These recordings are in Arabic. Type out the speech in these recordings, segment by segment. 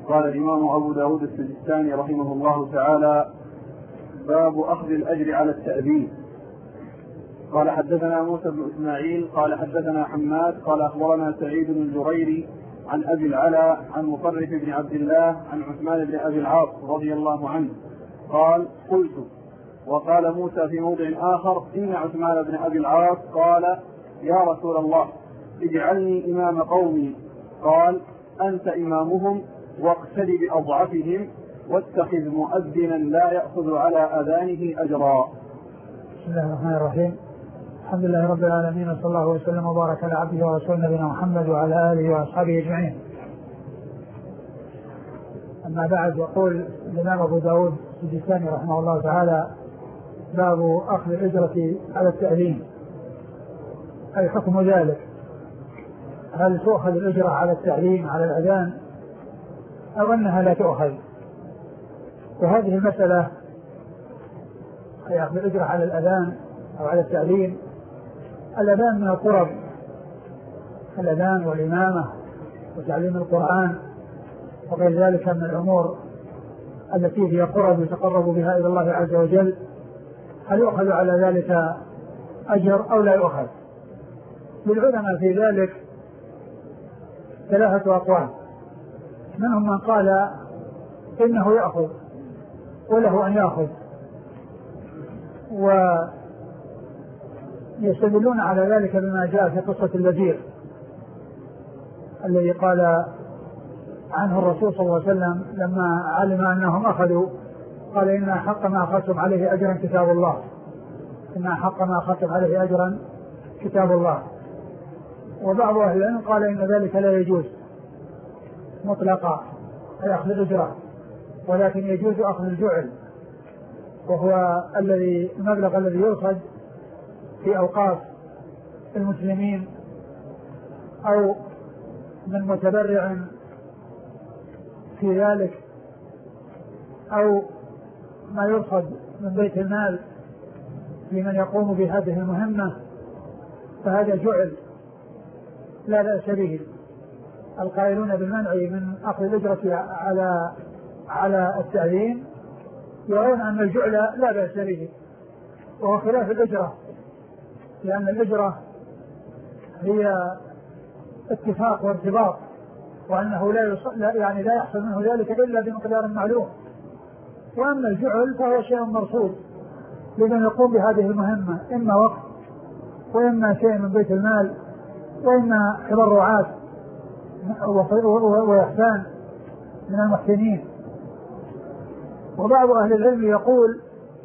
قال الإمام أبو داود السجستاني رحمه الله تعالى: باب أخذ الأجر على التأذين. قال حدثنا موسى بن إسماعيل قال حدثنا حماد قال أخبرنا سعيد بن الجريري عن أبي العلاء عن مطرف بن عبد الله عن عثمان بن أبي العاص رضي الله عنه قال: قلت. وقال موسى في موضع آخر: إن عثمان بن أبي العاص قال: يا رسول الله اجعلني إمام قومي. قال: أنت إمامهم واقتد بأضعفهم واتخذ مؤذنا لا يأخذ على أذانه أجرا. بسم الله الرحمن الرحيم. الحمد لله رب العالمين، وصلى الله وسلم وبارك على عبده ورسوله نبينا محمد وعلى آله وأصحابه أجمعين. أما بعد، يقول الإمام أبو داود السجستاني رحمه الله تعالى: باب أخذ الأجرة على التأذين، أي حكم ذلك، هل تؤخذ الأجرة على التعليم على الأذان أو أنها لا تؤخذ؟ وهذه المسألة، أي أخذ الأجرة على الأذان أو على التعليم، الأذان من القرب، الأذان والإمامة وتعليم القرآن وغير ذلك من الأمور التي هي قرب يتقرب بها إلى الله عز وجل، هل يؤخذ على ذلك أجر أو لا يؤخذ؟ للعلماء في ذلك ثلاثة أقوال، منهم من قال إنه يأخذ وله أن يأخذ، ويستدلون على ذلك بما جاء في قصة الوزير الذي قال عنه الرسول صلى الله عليه وسلم لما علم أنهم أخذوا، قال: إن حق ما أخذتم عليه أجرا كتاب الله، إن حق ما أخذتم عليه أجرا كتاب الله. وبعض أهل العلم قال إن ذلك لا يجوز مطلقا أي أخذ الأجرة، ولكن يجوز أخذ الجعل، وهو المبلغ الذي يؤخذ في أوقاف المسلمين أو من متبرع في ذلك، أو ما يؤخذ من بيت المال لمن يقوم بهذه المهمة، فهذا جعل لا بأس به. القائلون بالمنع من أخذ الأجرة على التعليم يرون أن الجعل لا بأس به، وهو خلاف الأجرة، لأن الأجرة هي اتفاق وارتباط، وأنه لا يحصل منه ذلك إلا بمقدار معلوم. وأما الجعل فهو شيء مرصود لمن يقوم بهذه المهمة، إما وقت وإما شيء من بيت المال وإما تبرعات وإحسان من المحسنين. وبعض أهل العلم يقول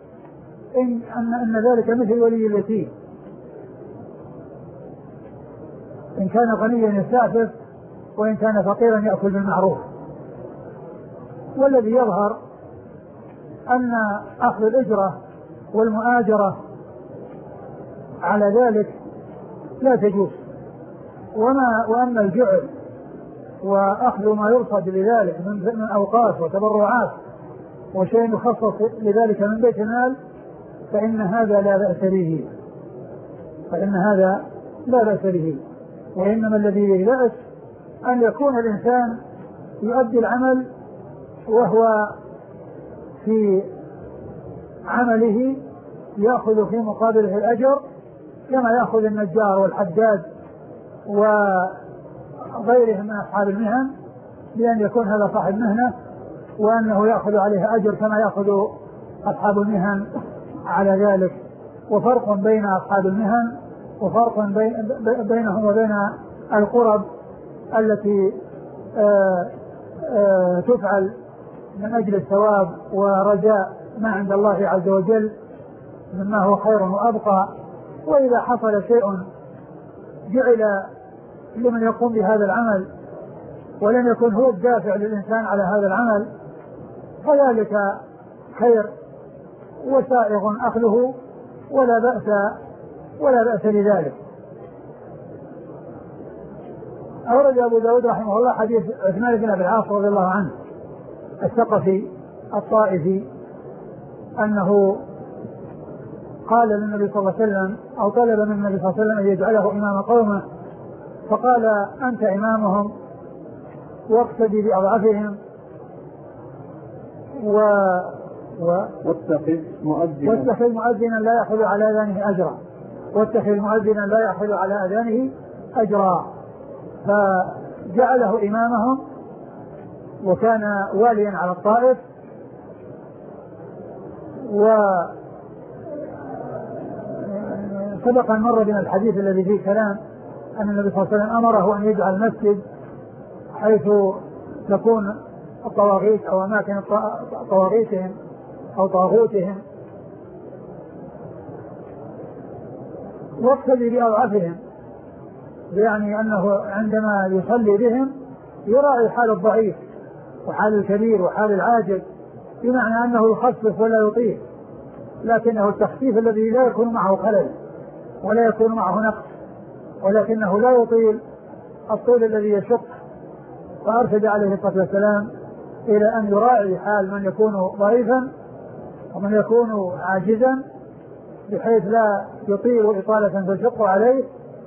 أن ذلك مثل ولي اليتيم، إن كان غنيا يستعفف وإن كان فقيرا يأكل بالمعروف. والذي يظهر أن أخذ الأجرة والمؤاجرة على ذلك لا تجوز، وأما الجعل وأخذ ما يرصد لذلك من أوقاف وتبرعات وشيء يخصص لذلك من بيت المال فإن هذا لا بأس به، وإنما الذي بأس أن يكون الإنسان يؤدي العمل وهو في عمله يأخذ في مقابله الأجر كما يأخذ النجار والحداد وغيرهم من أصحاب المهن، بأن يكون هذا صاحب مهنة وأنه يأخذ عليه أجر كما يأخذ أصحاب المهن على ذلك. وفرق بين أصحاب المهن وفرق بينهم وبين القرب التي تفعل من أجل الثواب ورجاء ما عند الله عز وجل مما هو خير وأبقى. وإذا حصل شيء جعل لمن يقوم بهذا العمل ولم يكن هو الدافع للإنسان على هذا العمل فذلك خير وسائغ أخذه ولا بأس لذلك. أورد أبو داود رحمه الله حديث عثمان بن أبي العاص رضي الله عنه الثقفي الطائفي أنه قال للنبي صلى الله عليه وسلم أو طلب من النبي صلى الله عليه وسلم أن يجعله إمام قومه، فقال: أنت إمامهم واقتدي بأضعفهم واتخذ مؤذنا لا يأخذ على أذانه أجرا. واتخذ مؤذنا لا يأخذ على أذانه أجرا. فجعله إمامهم وكان واليا على الطائف. وسبق أن مر بنا الحديث الذي فيه كلام أن النبي صلى الله عليه وسلم أمره أن يجعل المسجد حيث تكون الطواغيت أو أماكن طواغيتهم أو طاغوتهم، واقتدي بأضعفهم، يعني أنه عندما يصلي بهم يراعي حال الضعيف وحال الكبير وحال العاجز، بمعنى أنه يخفف ولا يطيل، لكنه التخفيف الذي لا يكون معه خلل ولا يكون معه نقص، ولكنه لا يطيل الطول الذي يشق. فأرشد عليه الصلاة والسلام إلى أن يراعي حال من يكون ضعيفا ومن يكون عاجزا، بحيث لا يطيل إطالة تشق عليه،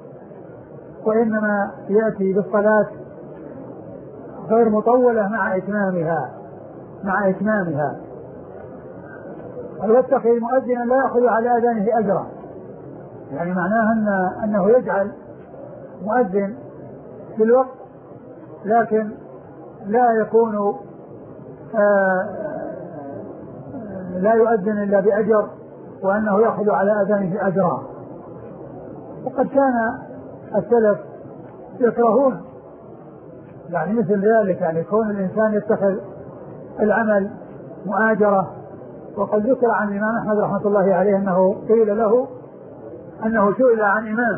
وإنما يأتي بالصلاة غير مطولة مع إتمامها. ويتخذ مؤذنا لا يأخذ على أذانه أجرا، يعني معناه أنه يجعل مؤذن في الوقت، لكن لا يكون لا يؤذن إلا بأجر، وأنه يأخذ على أذانه أجرا. وقد كان السلف يكرهون يعني مثل ذلك، يعني يكون الإنسان يتخذ العمل مؤاجرة. وقد ذكر عن الإمام أحمد رحمة الله عليه أنه قيل له أنه سئل عن إمام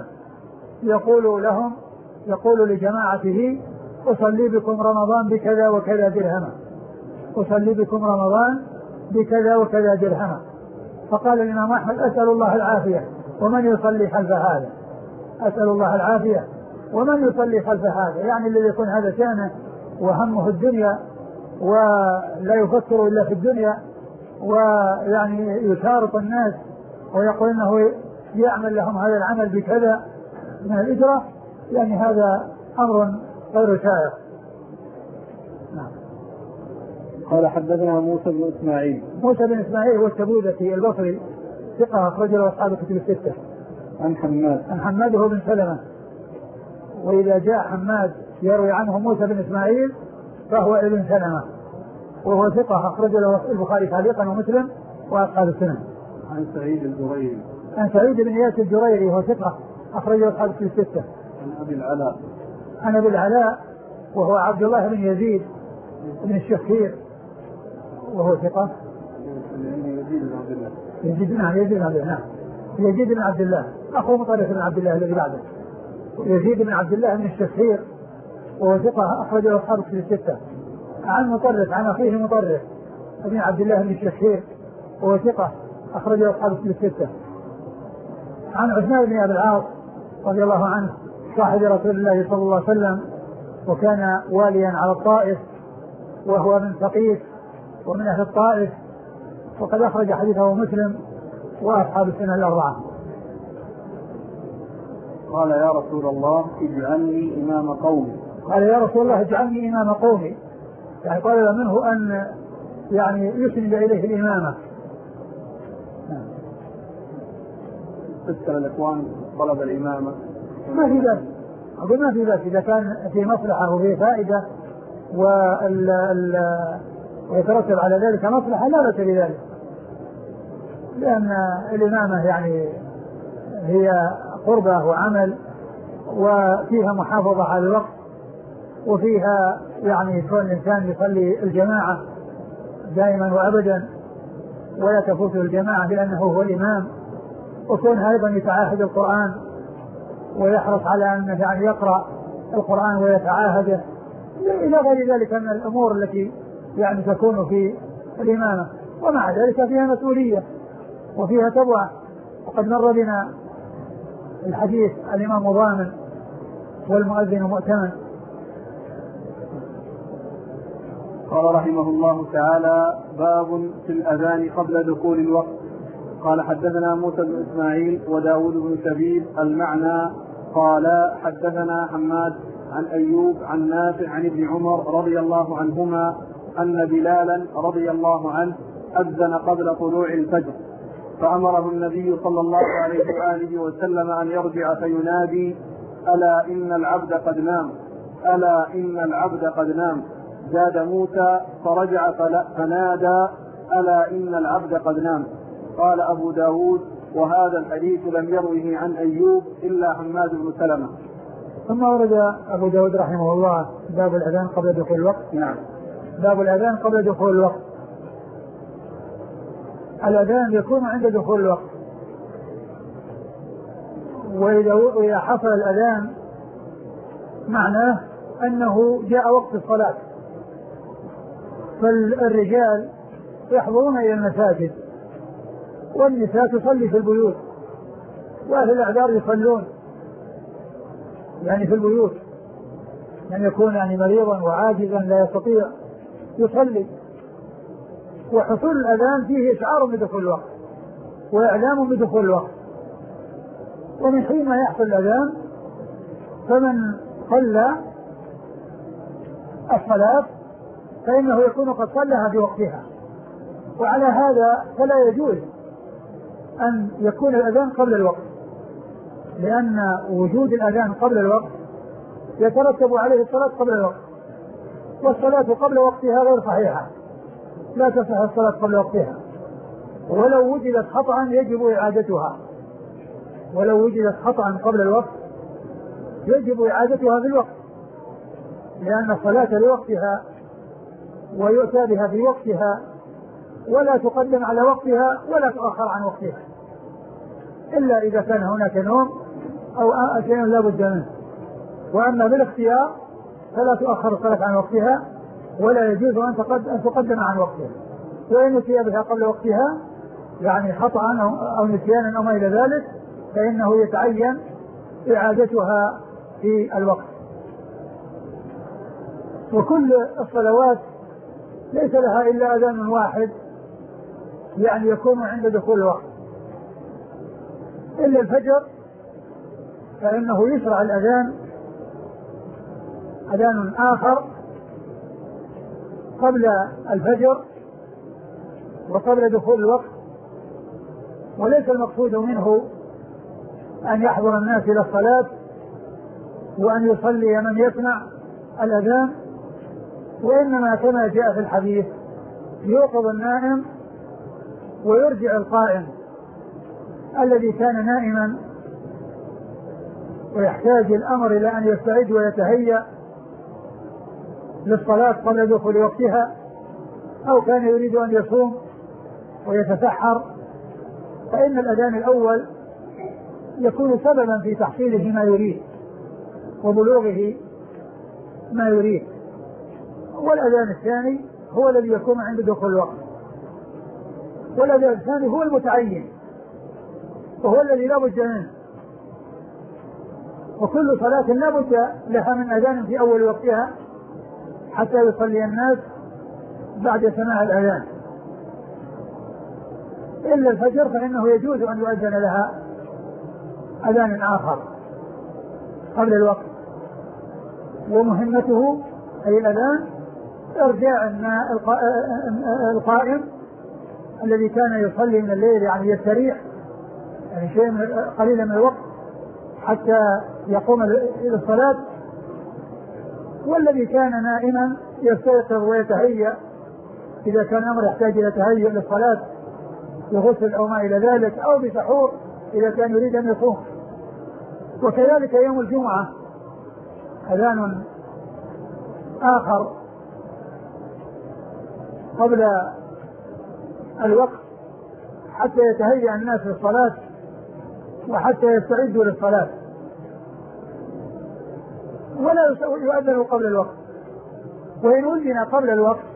يقول لجماعته أصلي بكم رمضان بكذا وكذا درهما، أصلي بكم رمضان بكذا وكذا درهما. فقال الإمام أحمد أسأل الله العافية ومن يصلي خلف هذا، أسأل الله العافية ومن يصلي خلف هذا، يعني الذي يكون هذا شأنه وهمه الدنيا ولا يفكر إلا في الدنيا، ويعني يشارط الناس ويقول أنه يعمل لهم هذا العمل بكذا من الإجرة، يعني هذا أمر غير شائع. نعم. قال حدثنا موسى بن إسماعيل هو التبوذكي البصري ثقة أخرج له أصحاب الكتب الستة. عن حماد هو بن سلمة، وإذا جاء حماد يروي عنه موسى بن إسماعيل فهو ابن سلمة، وهو ثقة أخرج له البخاري تعليقا ومسلم وأصحاب السنن. عن سعيد بن إياس الجريري وهو ثقة أخرج له أصحاب الكتب الستة. عن أبي العلاء وهو عبد الله بن يزيد بن الشخير وهو ثقة. يزيد بن عبد الله أخو مطرف بن عبد الله الذي بعده. يزيد بن عبد الله بن الشخير وهو ثقة أخرج له أصحاب الكتب الستة. عن مطرف عن أخيه مطرف بن عبد الله بن الشخير وهو ثقة أخرج له أصحاب الكتب الستة. عن عثمان بن أبي العاص رضي الله عنه صاحب رسول الله صلى الله عليه وسلم، وكان واليا على الطائف، وهو من ثقيف ومن أهل الطائف، وقد أخرج حديثه مسلم وأصحاب السنة الأربعة. قال يا رسول الله اجعلني إمام قومي. يعني طلب منه أن يعني يسند إليه الإمامة. تذكر الإخوان طلب الإمامة ما في ذلك إذا كان في مصلحة وفي فائدة ويترتب على ذلك مصلحة لا بأس بذلك، لأن الإمامة يعني هي قربة وعمل، وفيها محافظة على الوقت، وفيها يعني كون الإنسان يصلي الجماعة دائما وأبدا ولا تفوته الجماعة لأنه هو الإمام، وكونها أيضا يتعاهد القرآن ويحرص على أن يعني يقرأ القرآن ويتعاهده، إلى غير ذلك من الأمور التي يعني تكون في الإمامة. ومع ذلك فيها مسؤولية وفيها تبعة، وقد مر بنا الحديث الإمام ضامن والمؤذن مؤتمن. قال رحمه الله تعالى باب في الأذان قبل دخول الوقت. قال حدثنا موسى بن إسماعيل وداود بن سبيل المعنى قال حدثنا حماد عن أيوب عن نافع عن ابن عمر رضي الله عنهما أن بلالا رضي الله عنه أذن قبل طلوع الفجر، فأمره النبي صلى الله عليه وآله وسلم أن يرجع فينادي: ألا إن العبد قد نام، ألا إن العبد قد نام. زاد موسى: فرجع فنادى: ألا إن العبد قد نام. قال أبو داود: وهذا الحديث لم يروه عن أيوب إلا حماد بن سلمة. ثم ورد أبو داود رحمه الله باب الأذان قبل دخول الوقت. نعم. باب الأذان قبل دخول الوقت. الأذان يكون عند دخول الوقت، وإذا حصل الأذان معناه أنه جاء وقت الصلاة، فالرجال يحضرون إلى المساجد والنساء تصلي في البيوت، وأهل الأعذار يصلون يعني في البيوت، يعني يكون يعني مريضا وعاجزا لا يستطيع يصلي. وحصول الأذان فيه إشعار بدخول الوقت وإعلام بدخول الوقت. ومن حين ما يحصل الأذان فمن صلى الصلاة فإنه يكون قد صلىها بوقتها. وعلى هذا فلا يجوز أن يكون الأذان قبل الوقت، لأن وجود الأذان قبل الوقت يترتب عليه الصلاة قبل الوقت، والصلاة قبل وقتها غير صحيحة، لا تصح الصلاة قبل وقتها، ولو وجدت خطأ يجب إعادتها، ولو وجدت خطأ قبل الوقت يجب إعادتها في الوقت، لأن الصلاة لوقتها ويؤتى بها في وقتها، ولا تقدم على وقتها ولا تؤخر عن وقتها، إلا إذا كان هناك نوم أو شيء لا بد منه. وأما بالاختيار فلا تؤخر الصلاة عن وقتها، ولا يجوز أن تقدم عن وقتها. وإن أتي بها قبل وقتها يعني خطأ أو نسيانا أو ما إلى ذلك فإنه يتعين إعادتها في الوقت. وكل الصلوات ليس لها إلا أذان واحد يعني يكون عند دخول الوقت، إلا الفجر فإنه يشرع الأذان أذان آخر قبل الفجر وقبل دخول الوقت، وليس المقصود منه أن يحضر الناس إلى الصلاة وأن يصلي من يسمع الأذان، وإنما كما جاء في الحديث يوقظ النائم ويرجع القائم الذي كان نائما ويحتاج الأمر إلى أن يستعد ويتهيأ للصلاة قبل دخول وقتها، أو كان يريد أن يصوم ويتسحر، فإن الأذان الأول يكون سببا في تحصيله ما يريد وبلوغه ما يريد، والأذان الثاني هو الذي يكون عند دخول الوقت، والأذان الثاني هو المتعين وهو الذي لا بد منه. وكل صلاة لا بد لها من أذان في أول وقتها حتى يصلي الناس بعد سماع الأذان، إلا الفجر فإنه يجوز أن يؤذن لها أذان آخر قبل الوقت، ومهمته أي الأذان إرجاع القائم الذي كان يصلي من الليل يعني يستريح يعني شيء قليلا من الوقت حتى يقوم إلى الصلاة، والذي كان نائما يستيقظ ويتهيأ إذا كان أمر يحتاج إلى تهيؤ للصلاة بغسل أو ما إلى ذلك، أو بسحور إذا كان يريد أن يصوم. وكذلك يوم الجمعة أذان آخر قبل الوقت حتى يتهيأ الناس للصلاة وحتى يستعدوا للصلاة، ولا يؤذن قبل الوقت. وإن أذن قبل الوقت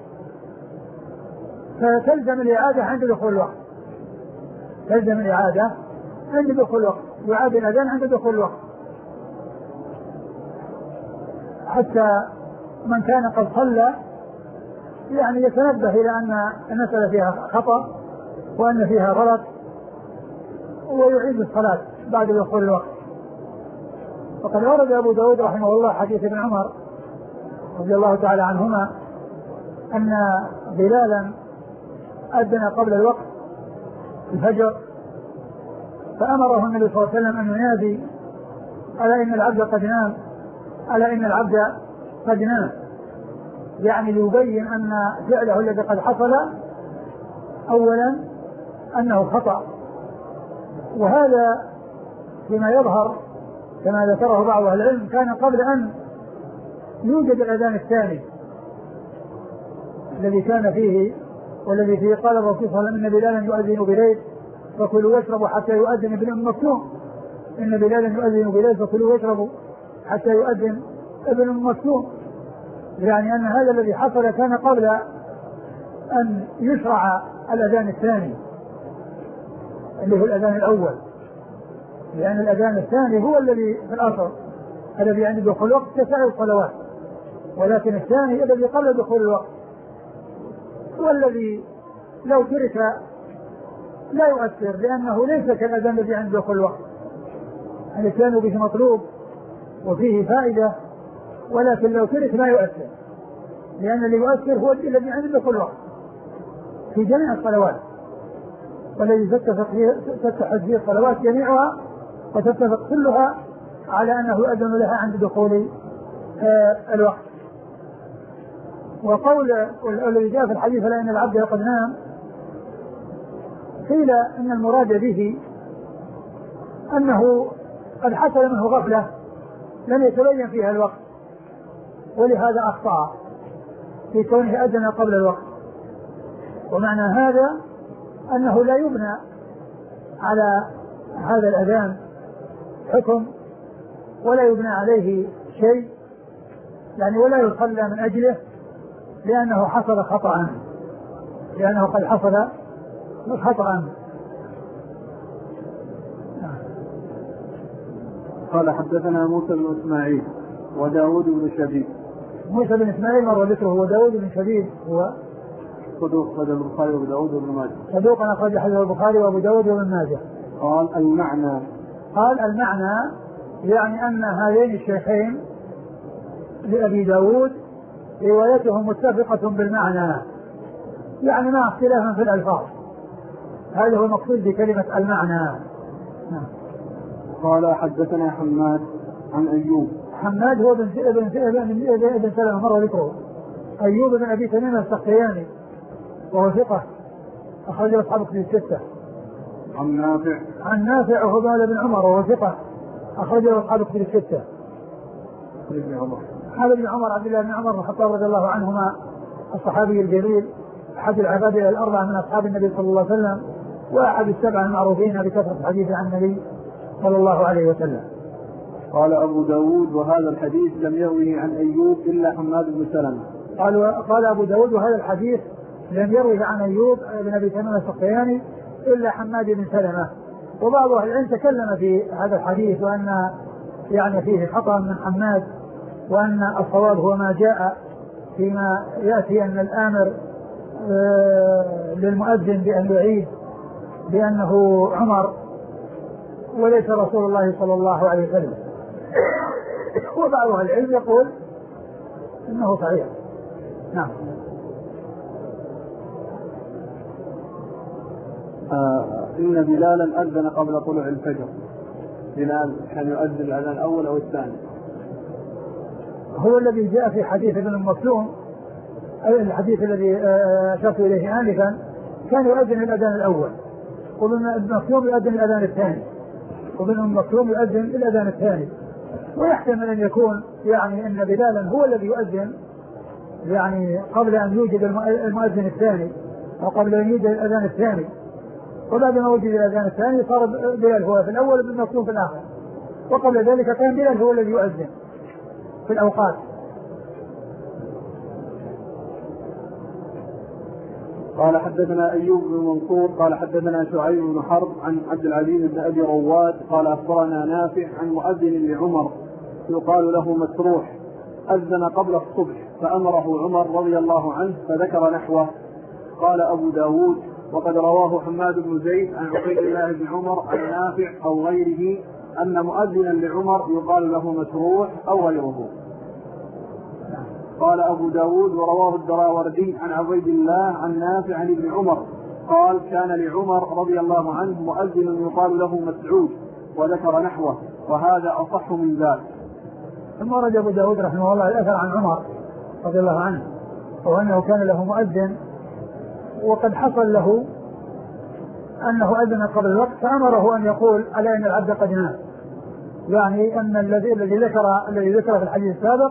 فتلزم الإعادة عند دخول الوقت، تلزم الإعادة عند دخول الوقت، يعاد الأذان عند دخول الوقت، حتى من كان قد صلى يعني يتنبه إلى أن المسألة فيها خطأ وأن فيها غلط ويعيد الصلاة بعد دخول الوقت. وقد ورد أبو داود رحمه الله حديث ابن عمر رضي الله تعالى عنهما أن بلالا أذن قبل الوقت الفجر، فأمره النبي صلى الله عليه وسلم أن ينادي ألا إن العبد قد نام، ألا إن العبد قد نام، يعني يبين أن فعله الذي قد حصل أولا أنه خطأ. وهذا فيما يظهر كما ذكره بعض أهل العلم كان قبل أن يوجد الأذان الثاني الذي كان فيه والذي فيه قال الرسول صلى الله عليه وسلم إن بلالا يؤذن بليل فكلوا واشربوا حتى يؤذن ابن أم مكتوم، إن بلالا يؤذن بليل فكلوا واشربوا حتى يؤذن ابن أم مكتوم، يعني أن هذا الذي حصل كان قبل أن يشرع الأذان الثاني اللي هو الأذان الأول، لأن الأذان الثاني هو الذي في الأصل الذي عند دخول الوقت كسائر الصلوات، ولكن الثاني الذي قبل دخول الوقت هو الذي لو ترك لا يؤثر، لأنه ليس كالأذان الذي عند دخول الوقت، الإتيان به مطلوب وفيه فائدة، ولكن لو ترك لا يؤثر، لأن اللي يؤثر هو الذي عند دخول الوقت في جميع الصلوات، والذي تتحد فيه الصلوات جميعها وتتفق كلها على أنه يؤذن لها عند دخول الوقت. وقول الذي جاء في الحديث لأن العبد قد نام، قيل إن المراد به أنه قد حصل منه غفلة لم يتبين فيها الوقت، ولهذا أخطأ في كونه أذن قبل الوقت. ومعنى هذا أنه لا يبنى على هذا الأذان حكم ولا يبنى عليه شيء، يعني ولا يصلى من أجله، لأنه حصل خطأ، لأنه قد حصل خطأ. قال حدثنا موسى بن إسماعيل وداود بن شبيب. موسى بن إسماعيل مر ذكره، وداود بن شبيب هو صدوق أخرجه البخاري وأبو داود وابن ماجه. صدوق أخرج حديث البخاري وأبو داود وابن ماجه. قال المعنى يعني أن هذين الشيخين لأبي داود روايتهم متفقة بالمعنى، يعني مع اختلاف في الألفاظ، هذا هو المقصود بكلمة المعنى. قال حدثنا حماد عن أيوب. حماد هو ابن سلمة مر ذكره. أيوب بن أبي تميم السختياني وهو ثقة أخرجه أصحاب الكتب الستة. عن نافع وهو مولى بن عمر وهو ثقة أخرجه أصحاب الكتب الستة. هذا ابن عمر عبد الله بن عمر بن الخطاب رضي الله عنهما الصحابي الجليل أحد العبادة الأربعة من أصحاب النبي صلى الله عليه وسلم، وأحد السبعة المعروفين بكثرة الحديث عن النبي صلى الله عليه وسلم. قال أبو داود وهذا الحديث لم يروه عن أيوب إلا حماد بن سلمة. قال أبو داود وهذا الحديث لم يروه عن أيوب بن أبي تميم السختياني إلا حماد بن سلمة. وبعض أهل العلم تكلم في هذا الحديث وأن يعني فيه خطأ من حماد، وأن الصواب هو ما جاء فيما يأتي أن الآمر للمؤذن بأن يعيد بأنه عمر وليس رسول الله صلى الله عليه وسلم. وبعض أهل العلم يقول إنه صحيح. نعم. إن بلالا أذن قبل طلوع الفجر. بلال كان يؤذن الأذان الأول أو الثاني؟ هو الذي جاء في حديث ابن أم مكتوم، الحديث الذي أشرت إليه آنفا، كان يؤذن الأذان الأول، وابن أم مكتوم يؤذن الأذان الثاني، وابن أم مكتوم يؤذن الأذان الثاني. ويحتمل أن يكون يعني أن بلالا هو الذي يؤذن يعني قبل أن يوجد المؤذن الثاني، أو قبل أن يوجد الأذان الثاني، وبعد ما وجد الأذان الثاني صار بلال هو في الأول وابن مكتوم في الآخر، وقبل ذلك كان بلال هو الذي يؤذن في الأوقات. قال حدثنا أيوب بن منصور قال حدثنا شعيب بن حرب عن عبد العزيز بن أبي رواد قال أخبرنا نافع عن مؤذن لعمر يقال له مسروح أذن قبل الصبح فأمره عمر رضي الله عنه فذكر نحوه. قال أبو داود وقد رواه حماد بن زيد عن عبيد الله بن عمر عن نافع أو غيره أن مؤذنا لعمر يقال له مسروح أو غيره. قال أبو داود ورواه الدراوردي عن عبيد الله عن نافع عن ابن عمر قال كان لعمر رضي الله عنه مؤذن يقال له مسعود وذكر نحوه وهذا أصح من ذاك. ثم ورد أبو داود رحمه الله الأثر عن عمر رضي الله عنه وأنه كان له مؤذن وقد حصل له أنه أذن قبل الوقت فأمره أن يقول ألا إن العبد قد نام، يعني أن الذي ذكر في الحديث السابق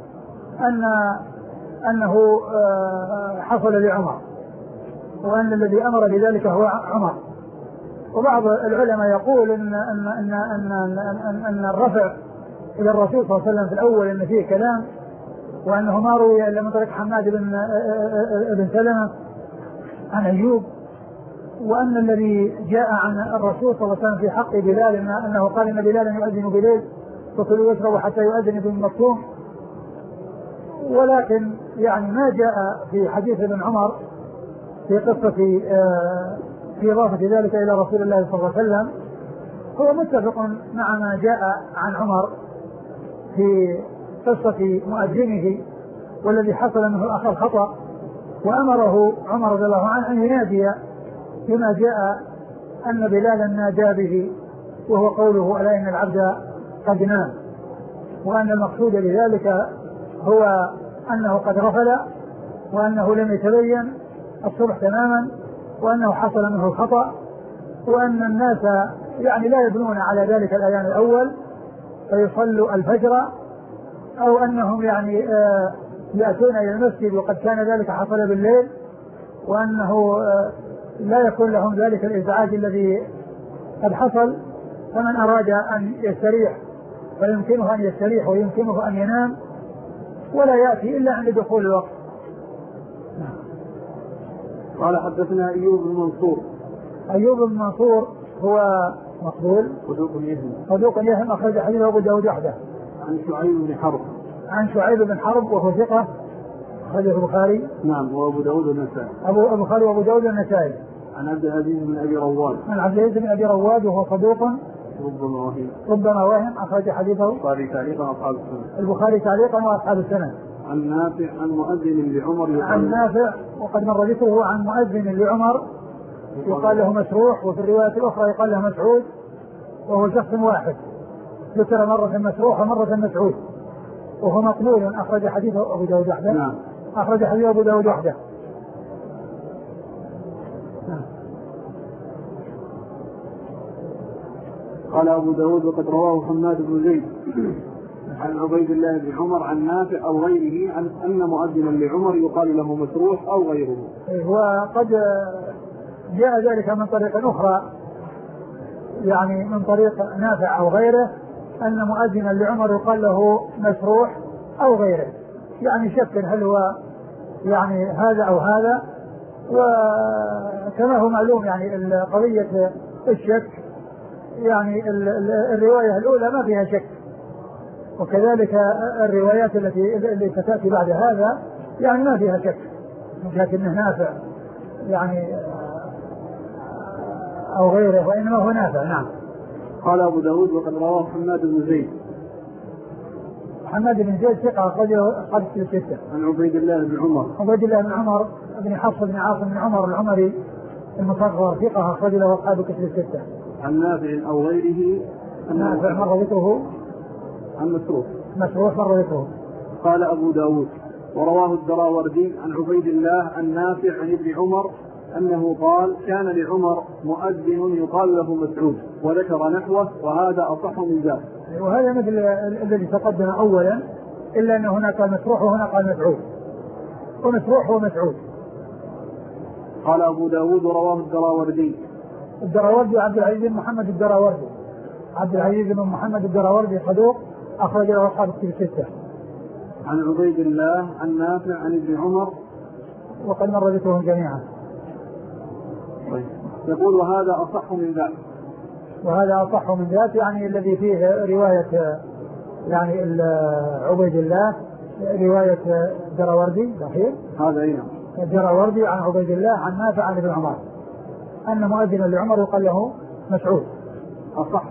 أنه حصل لعمر وأن الذي أمر بذلك هو عمر. وبعض العلماء يقول أن الرفع إلى الرسول صلى الله عليه وسلم في الأول أن فيه كلام وأنه ما روي إلا من طريق حماد بن سلمة عن أيوب، وأن الذي جاء عن الرسول صلى الله عليه وسلم في حق بلال أنه قال إن بلالا يؤذن بليل فكلوا واشربوا حتى يؤذن ابن مكتوم. ولكن يعني ما جاء في حديث ابن عمر في قصة في إضافة ذلك إلى رسول الله صلى الله عليه وسلم هو متفق مع ما جاء عن عمر في قصة مؤذنه والذي حصل منه أخذ خطأ وأمره عمر رضي الله عنه أن ينادي بما جاء أن بلالا نادى به وهو قوله ألا إن العبد قد نام، وأن المقصود بذلك هو أنه قد غفل وأنه لم يتبين الصبح تماما وأنه حصل منه الخطأ، وأن الناس يعني لا يبنون على ذلك الأيام الأول فيصلوا الفجر أو أنهم يعني يأتون إلى المسجد وقد كان ذلك حصل بالليل، وأنه لا يكون لهم ذلك الإزعاج الذي قد حصل. فمن أراد أن يستريح فيمكنه أن يستريح ويمكنه أن ينام ولا يأتي إلا عند دخول الوقت. قال حدثنا أيوب بن منصور. أيوب بن منصور هو مقبول صدوق يهم أخرج حديثه أبو داود وحده. عن شعيب بن حرب. عن شعيب بن حرب وهو ثقة أخرجه البخاري. نعم وأبو داود والنسائي. البخاري وأبو داود والنسائي. عن عبد العزيز بن أبي رواد. عن عبد العزيز بن أبي رواد وهو صدوق ربما وهم أخرج حديثه البخاري تعليقا وأصحاب السنن. البخاري تعليقا وأصحاب السنن. عن نافع عن مؤذن لعمر عن نافع وقد مر ذكره عن مؤذن لعمر يقال له مسروح وفي الرواية الأخرى يقال له مسعود وهو شخص واحد ذكر مرة مسروح ومرة مسعود وهو مقبول أخرج حديثه أبو داود وحده. نعم. أخرج حديثه أبو داود وحده. قال أبو داود وقد رواه حماد بن زيد عن عبيد الله بن عمر عن نافع أو غيره عن أن مؤذنا لعمر يقال له مسروح أو غيره. وقد جاء ذلك من طريق أخرى يعني من طريق نافع أو غيره أن مؤذنا لعمر يقال له مسروح أو غيره، يعني شك هل هو يعني هذا أو هذا. وكما هو معلوم يعني قضية الشك يعني الرواية الأولى ما فيها شك، وكذلك الروايات التي ستأتي بعد هذا يعني ما فيها شك لكنه نافع يعني أو غيره وإنما هو نافع. نعم. قال أبو داود وقد رواه حماد بن زيد. حماد بن زيد ثقة أخرج في الستة. عن عبيد الله بن عمر. عبيد الله بن عمر بن حفص بن عاصم بن عمر العمري المصغر ثقة أخرج له أصحاب كتب الستة. عن نافع أو غيره. نافع مر ذكره. عن مسروح مر ذكره. قال أبو داود ورواه الدراوردي عن عبيد الله عن نافع عن ابن عمر أنه قال كان لعمر مؤذن يقال له مسعود وذكر نحوه وهذا أصح من ذلك. وهذا مثل الذي تقدم أولا إلا أن هنا قال مسروح وهنا قال مسعود ومسروح ومسعود. قال أبو داود ورواه الدراوردي عبد العزيز بن محمد الدراوردي. عبد العزيز بن محمد الدراوردي صدوق أخرج له أصحاب الكتب الستة. عن عبيد الله عن نافع عن ابن عمر وقد مر ذكرهم جميعا. يقول وهذا أصح من ذلك. وهذا أصح من ذلك يعني الذي فيه رواية يعني عبيد الله رواية الدراوردي صحيح. هذا أيضا الدراوردي عن عبيد الله عن نافع عن ابن عمر أن مؤذنا لعمر يقال له مسعود. أصح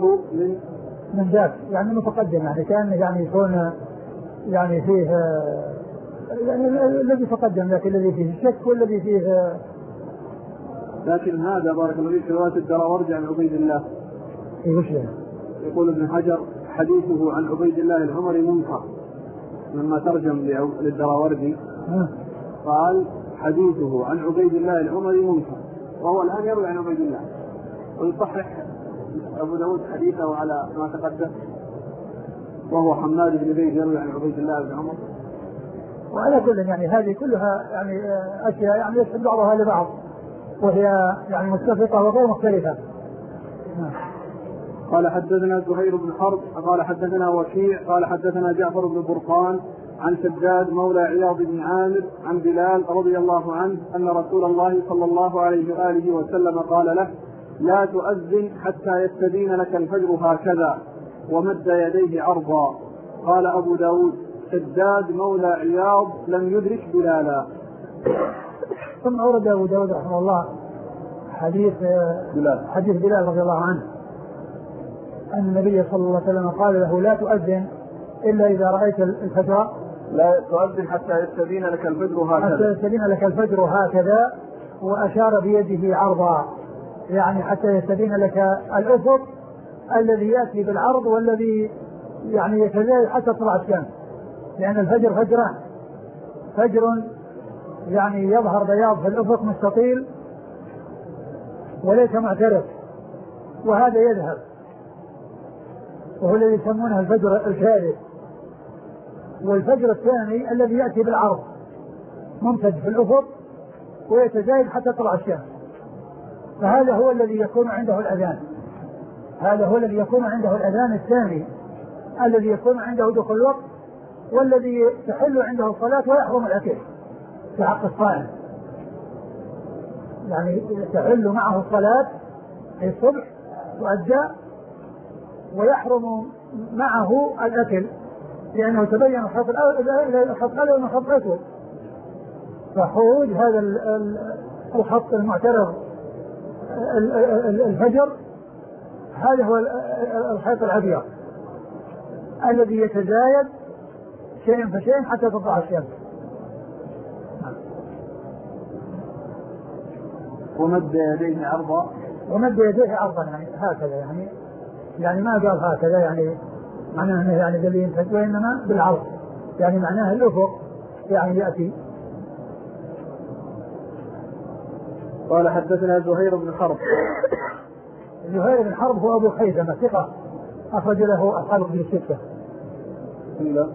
من ذاك يعني متقدم يعني كان يعني يكون يعني فيه يعني الذي تقدم، لكن الذي فيه الشك والذي فيه. لكن هذا بارك الله فيك رواية الدراوردي عن عبيد الله. يقول ابن حجر حديثه عن عبيد الله العمري منكر، لما ترجم للدراوردي قال حديثه عن عبيد الله العمري منكر، وهو الآن يروي عن عبيد الله. ويصحح أبو داود حديثه على ما تقدم، وهو حماد بن زيد يروي عن عبيد الله بن عمر. وعلى كل يعني هذه كلها يعني أشياء يعني يشهد بعضها لبعض، وهي يعني متفقة وغير مختلفة. قال حدثنا زهير بن حرب قال حدثنا وكيع قال حدثنا جعفر بن برقان عن شداد مولى عياض بن عامر عن بلال رضي الله عنه أن رسول الله صلى الله عليه وآله وسلم قال له: لا تؤذن حتى يستبين لك الفجر هكذا، ومد يديه عرضا. قال أبو داود: شداد مولى عياض لم يدرك بلالا. ثم أورد أبو داود رحمه الله حديث بلال رضي الله عنه أن النبي صلى الله عليه وسلم قال له: لا تؤذن إلا إذا رأيت الفجر، لا تؤذن حتى يستبين لك الفجر هكذا، حتى يستبين لك الفجر هكذا، وأشار بيده عرضا، يعني حتى يستبين لك الأفق الذي يأتي بالعرض والذي يعني يتزايد حتى طلع الشمس، لأن الفجر فجران: فجر يعني يظهر بياض في الأفق مستطيل وليس معترف، وهذا يذهب، وهو الذي يسمونه الفجر الكاذب. والفجر الثاني الذي يأتي بالعرض ممتد في الأفق ويتزايد حتى طلع الشمس، فهذا هو الذي يكون عنده الأذان، هذا هو الذي يكون عنده الأذان الثاني الذي يكون عنده دخول الوقت، والذي تحل عنده الصلاة ويحرم الأكل في حق الصائم، يعني تحل معه الصلاة في الصبح تؤدى ويحرم معه الأكل، لأنه تبين الخط الأول من الخط الأسود، فخروج هذا الخط المعترض الفجر هذا هو الخيط الأبيض الذي يتزايد شيئا فشيئا حتى تطلع الشمس. ومد يديه عرضا، ومد يديه عرضا يعني هكذا، يعني ما قال هكذا يعني معناه انه يعني دليل، وانما بالعرض يعني معناه الافق يعني ياتي. قال حدثنا زهير بن حرب. زهير بن حرب هو ابو خيثمة ثقة اخرج له اصحاب الكتب الستة الا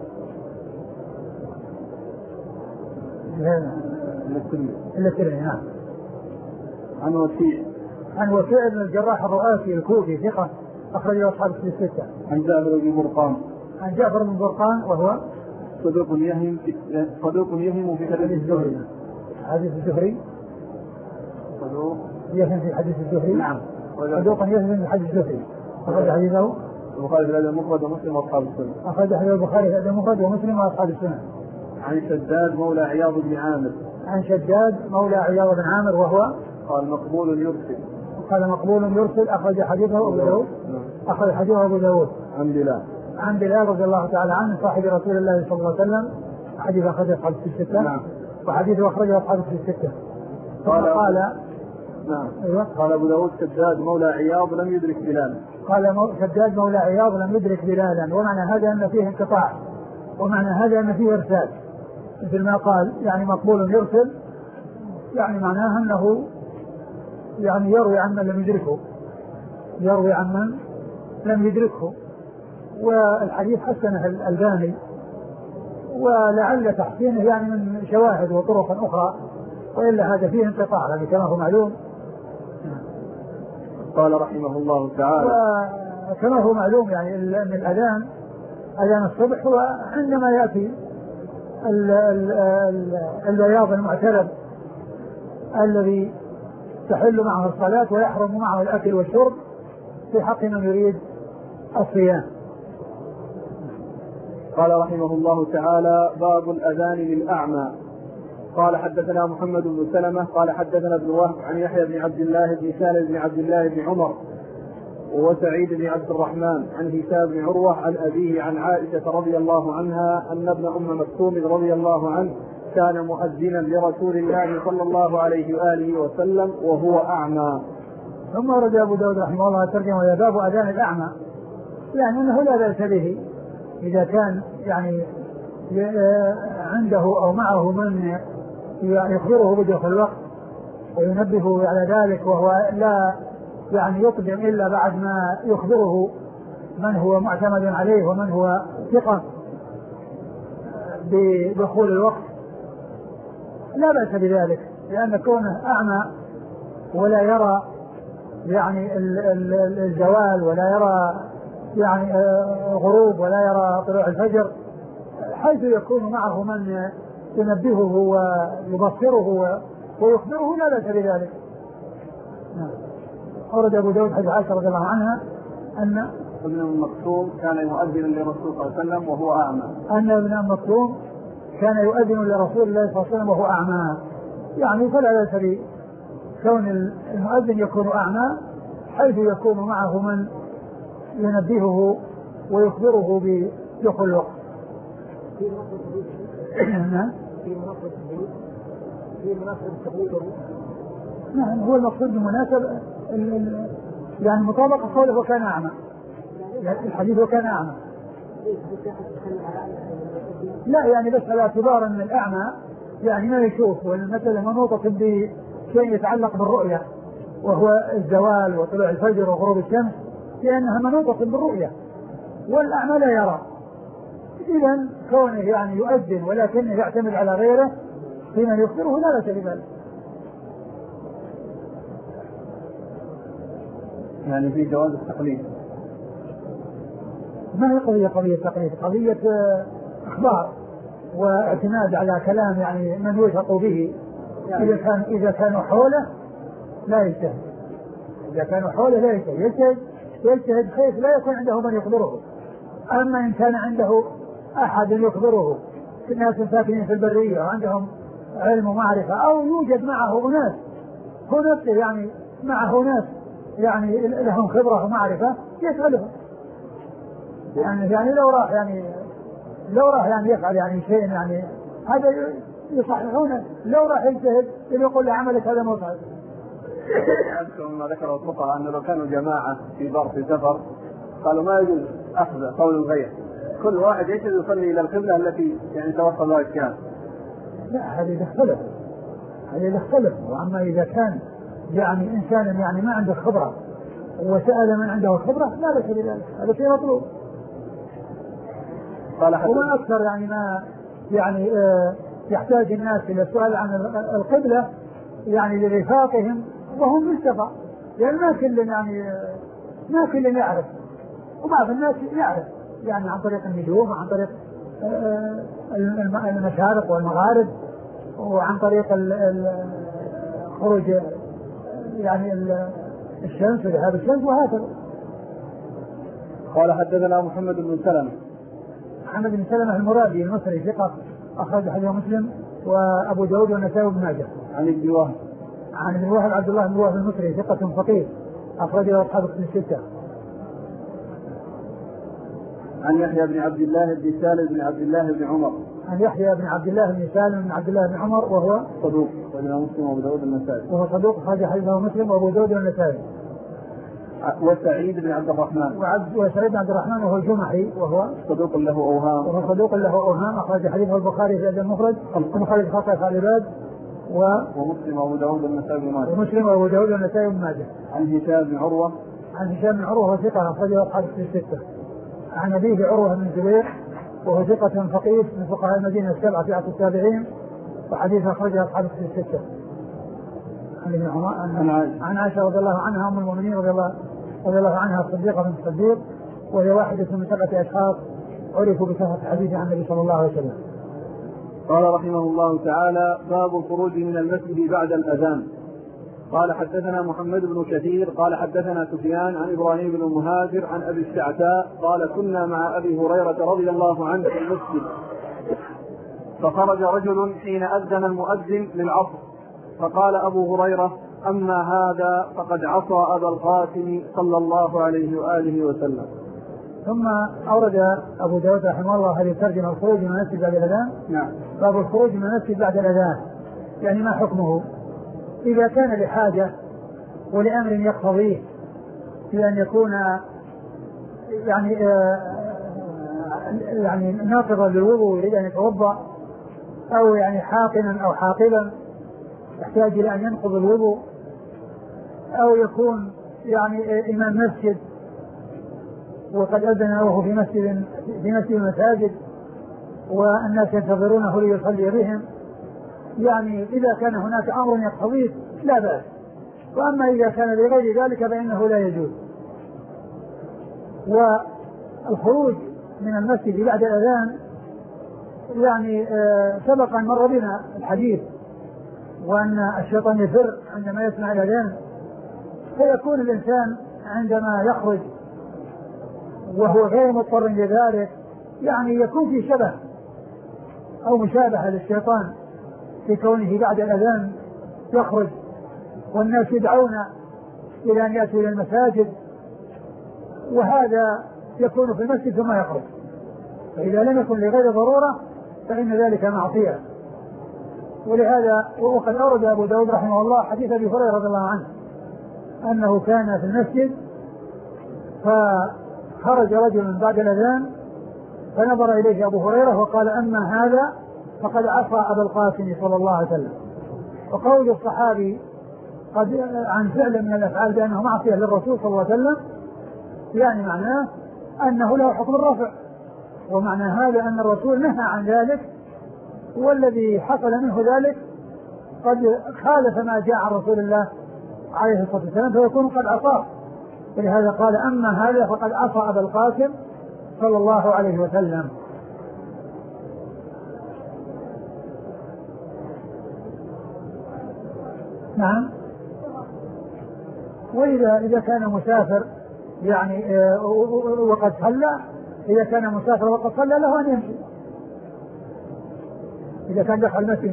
الترمذي. نعم. عن وكيع بن الجراح الرؤاسي الكوفي ثقة أخرج له أصحاب الكتب الستة. عن جعفر بن برقان وهو صدوق يهم في حديث الزهري. حديث الزهري صدوق يهم في حديث الزهري. نعم. صدوق يهم في حديث الزهري. أخرج حديثه البخاري في الأدب المفرد ومسلم وأصحاب السنن. أخرج حديث البخاري في الأدب المفرد ومسلم وأصحاب السنن. عن شداد مولى عياض بن عامر. عن شداد مولى عياض بن عامر وهو قال مقبول يرسل أخرج حديثه أبو داود. أخرج حديثه أبو داود. عن بلال رضي الله تعالى عنه صاحب رسول الله صلى الله عليه وسلم، حديث أخرجه أصحاب الستة. نعم. وحديثه أخرجه أصحاب الستة. قال أبو داود: شداد مولى عياض لم يدرك بلالا. قال شداد مولى عياض لم يدرك بلالا، ومعنى هذا أن فيه انقطاع، ومعنى هذا أن فيه إرسال، مثل ما قال يعني مقبول يرسل، يعني معناها أنه يعني يروي عن من لم يدركه، والحديث حسنه الألباني، ولعل تحسينه يعني من شواهد وطرق أخرى، وإلا هذا فيه انقطاع يعني كما هو معلوم. قال رحمه الله تعالى: كما هو معلوم يعني أن الأذان أذان الصبح هو عندما يأتي البياض المعترض الذي تحل معه الصلاة ويحرم معه الأكل والشرب في حق من يريد الصيام. قال رحمه الله تعالى: باب الأذان للأعمى. قال حدثنا محمد بن سلمة قال حدثنا ابن وهب عن يحيى بن عبد الله بن سالم بن عبد الله بن عمر وسعيد بن عبد الرحمن عن هشام بن عروة عن أبيه عن عائشة رضي الله عنها أن ابن أم مكتوم رضي الله عنه كان مؤذنا لرسول الله صلى الله عليه وآله وسلم وهو أعمى. ثم ورد أبو داود رحمه الله ترجمة باب أذان الأعمى، يعني أنه لا بأس به إذا كان يعني عنده أو معه من يخبره بدخول الوقت وينبهه على ذلك، وهو لا يعني يقدم إلا بعد ما يخبره من هو معتمد عليه ومن هو ثقة بدخول الوقت، لا بأس بذلك، لأن كونه أعمى ولا يرى يعني الزوال ولا يرى يعني غروب ولا يرى طلوع الفجر، حيث يكون معه من ينبهه ويبصره ويخبره لا بأس بذلك. أورد أبو داود حديث عائشة رضي الله عنها أن ابن أم مكتوم كان يؤذن للرسول صلى الله عليه وسلم وهو أعمى، أن ابن أم مكتوم كان يؤذن لرسول الله صلى الله عليه وسلم وهو أعمى، يعني فلا بأس بكون المؤذن يكون أعمى حيث يكون معه من ينبهه ويخبره بدخول الوقت. نعم هو المقصود بمناسبة يعني مطابقة قوله وكان أعمى، يعني الحديث وكان أعمى، لا يعني بس على اعتبار أن الأعمى يعني ما يشوف، والمسألة منوطة بشيء يتعلق بالرؤية وهو الزوال وطلوع الفجر وغروب الشمس، لأنها منوطة بالرؤية والأعمى لا يرى. إذن كونه يعني يؤذن ولكنه يعتمد على غيره فيما يخبره لا بأس بذلك. يعني في جواز التقليد، ما هي قضية تقليد، قضية إخبار واعتماد على كلام يعني من يوثق به، يعني إذا كانوا حوله لا يجتهد، إذا كانوا حوله لا يجتهد حيث لا يكون عنده من يخبره. أما إن كان عنده أحد يخبره، الناس ساكنين في البرية وعندهم علم ومعرفة، أو يوجد معه ناس يعني معه ناس يعني لهم خبرة ومعرفة يسألهم، يعني لو راح يعني يفعل يعني شيء يعني هذا يصححونه، لو راح يجتهد يقول له عملك هذا مو صحيح. أذكر ما ذكر الفقهاء أن لو كانوا جماعة في سفر قالوا ما يجوز أخذ قول الغير، كل واحد يصلي إلى القبلة التي يعني توصل لها الكلام. لا هذه يختلف. وأما إذا كان يعني إنسان يعني ما عنده خبرة وسأل من عنده خبرة لا بأس بذلك، هذا شيء مطلوب. وما أكثر يعني ما يعني يحتاج الناس إلى السؤال عن القبلة يعني لرفاقهم وهم مستفى، يعني ما كل يعرف، وبعض الناس يعرف يعني عن طريق النجوم وعن طريق المشارق والمغارب وعن طريق خروج يعني الشمس وذهاب الشمس وهكذا. قال حدثنا محمد بن سلمة المرادي المصري ثقة أخرج حديث مسلم وأبو داود والنسائي وابن ماجه. عن ابن وهب عبد الله بن وهب المصري ثقة فقيه أخرج له أصحاب الكتب الستة. عن يحيى بن عبد الله بن سالم بن عبد الله بن عمر. عن يحيى بن عبد الله بن سالم بن عبد الله بن عمر وهو صدوق أخرجه مسلم وأبو داود والنسائي. وهو صدوق أخرج حديثه مسلم وأبو داود والنسائي. وسعيد بن عبد الرحمن وهو الجمحي وهو صدوق له أوهام أخرج حديثه البخاري في الأدب المفرد ومخرج خاصة العباد ومسلم وأبو داود والنسائي بن ماجه. عن هشام بن عروة وثقة أخرجه أصحاب الستة. عن أبيه عروة بن الزبير وهو ثقة فقيه من فقهاء المدينة السبعة في عصر التابعين وحديث أخرجه أصحاب الستة. عن عائشة رضي الله عنها أم المؤمنين رضي الله عنها الصديقة بنت الصديق، وهي واحدة من 7 أشخاص عرفوا بكثرة الحديث عن النبي صلى الله عليه وسلم. قال رحمه الله تعالى: باب الخروج من المسجد بعد الأذان. قال حدثنا محمد بن كثير قال حدثنا سفيان عن إبراهيم بن مهاجر عن أبي الشعثاء قال: كنا مع أبي هريرة رضي الله عنه في المسجد، فخرج رجل حين أذن المؤذن للعصر، فقال أبو هريرة: أما هذا فقد عصى أبا القاسم صلى الله عليه وآله وسلم. ثم أورد أبو داود رحمه الله هذه الترجمة الخروج من المسجد بعد الأذان. نعم. باب الخروج من المسجد بعد الأذان، يعني ما حكمه؟ إذا كان لحاجة ولأمر يقتضيه بأن يكون يعني ناقضا للوضوء يريد أن يتوضأ، أو يعني حاقنا أو حاقبا يحتاج إلى أن ينقض الوضوء، أو يكون يعني إمام مسجد وقد أذن له في مسجد المساجد والناس ينتظرونه ليصلي بهم، يعني إذا كان هناك أمر يقتضيه لا بأس. وأما إذا كان لغير ذلك فإنه لا يجوز. والخروج من المسجد بعد الأذان يعني سبق أن مر بنا الحديث، وأن الشيطان يفر عندما يسمع الأذان، فيكون الإنسان عندما يخرج وهو غير مضطر لذلك يعني يكون في شبه أو مشابهة للشيطان في كونه بعد الأذان يخرج والناس يدعون إلى أن يأتوا إلى المساجد، وهذا يكون في المسجد ثم يخرج. فإذا لم يكن لغير ضرورة فإن ذلك معصية. ولهذا وقد أورد أبو داود رحمه الله حديث أبي هريرة رضي الله عنه أنه كان في المسجد فخرج رجل بعد الأذان فنظر إليه أبو هريرة وقال أما هذا فقد عصى أبا القاسم صلى الله عليه وسلم. وقول الصحابي قد عن فعل من الأفعال بأنه معصية للرسول صلى الله عليه وسلم يعني معناه أنه له حكم الرفع، ومعنى هذا أن الرسول نهى عن ذلك، والذي حصل منه ذلك قد خالف ما جاء عن رسول الله عليه الصلاة والسلام فيكون قد عصاه. ولهذا قال أما هذا فقد عصى أبا القاسم صلى الله عليه وسلم. نعم. وإذا كان مسافر يعني وقد صلى، إذا كان مسافر وقد صلى له أن يمشي. إذا كان دخل المسجد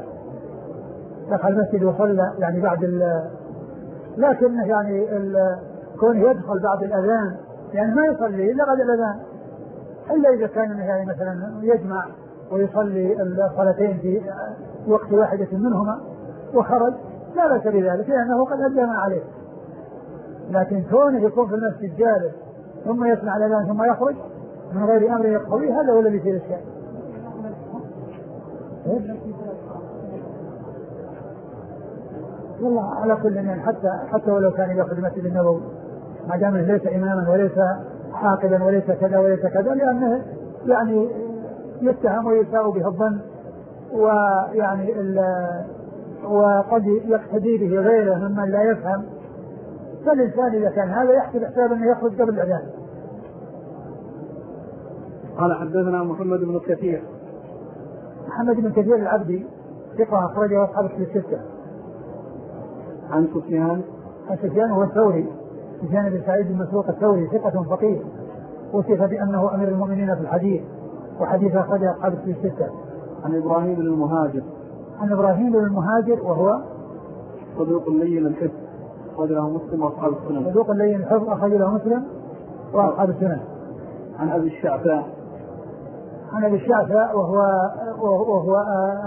وصلى يعني بعد لكن يعني كونه يدخل بعد الأذان يعني ما يصلي إلا بعد الأذان، إلا إذا كان يعني مثلا يجمع ويصلي الصلاتين في وقت واحدة منهما وخرج لا بأس بذلك لأنه قد أدى ما عليه. لكن كونه يكون في المسجد جالس ثم يسمع الأذان ثم يخرج من غير أمر يقتضيه هذا هو الذي فيه الإشكال. والله على كل يعني حتى ولو كان يأخذ المسجد النبوي ما دام ليس إماما وليس حاقدا وليس كذا وليس كذا، لأنه يعني يتهم ويساء به الظن، ويعني وقد يقتدي به غيره ممن لا يفهم. فالإنسان إذا كان هذا يحسب حساب أنه يخرج قبل الأذان. قال حدثنا محمد بن كثير. محمد بن كثير العبدي ثقة أخرجه أصحاب الستة. عن سفيان هو الثوري، سفيان بن سعيد بن مسروق الثوري ثقة فقيه، وصف بأنه أمير المؤمنين في الحديث، وحديث أخرجه أصحاب الستة. عن إبراهيم بن المهاجر وهو صدوق لين الحفظ أخرج له مسلم وأصحاب السنن. صدوق لين الحفظ أخرج له مسلم وأصحاب السنن. عن أبي الشعثاء وهو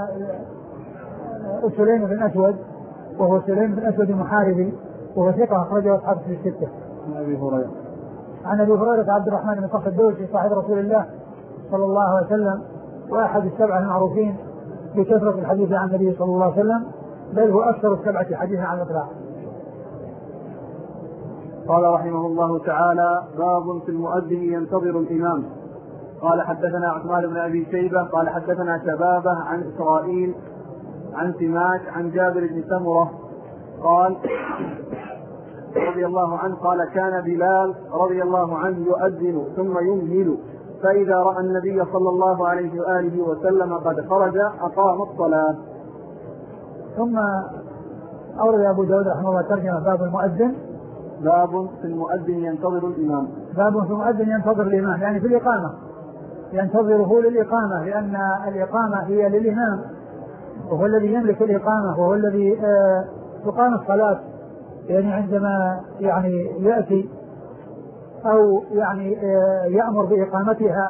سليم بن أسود، وهو سليم بن أسود المحاربي، وهو ثقة أخرجه أصحاب الستة. عن أبي هريرة عبد الرحمن بن صخر الدوسي صاحب رسول الله صلى الله عليه وسلم وأحد السبعة المعروفين بكثرة الحديث عن النبي صلى الله عليه وسلم، بل هو أكثر السبعة حديثا عن الإطلاق. قال رحمه الله تعالى: باب في المؤذن ينتظر الإمام. قال حدثنا عثمان بن أبي شيبة قال حدثنا شبابة عن إسرائيل عن سماك عن جابر بن سمرة قال رضي الله عنه قال كان بلال رضي الله عنه يؤذن ثم يمهل، فإذا رأى النبي صلى الله عليه وآله وسلم قد خرج أقام الصلاة. ثم أورد أبو داود رحمه الله ترجمة باب المؤذن. باب في المؤذن ينتظر الإمام. باب في المؤذن ينتظر الإمام يعني في الإقامة، ينتظره للإقامة، لأن الإقامة هي للإمام وهو الذي يملك الإقامة وهو الذي تقام الصلاة يعني عندما يعني يأتي أو يعني يأمر بإقامتها،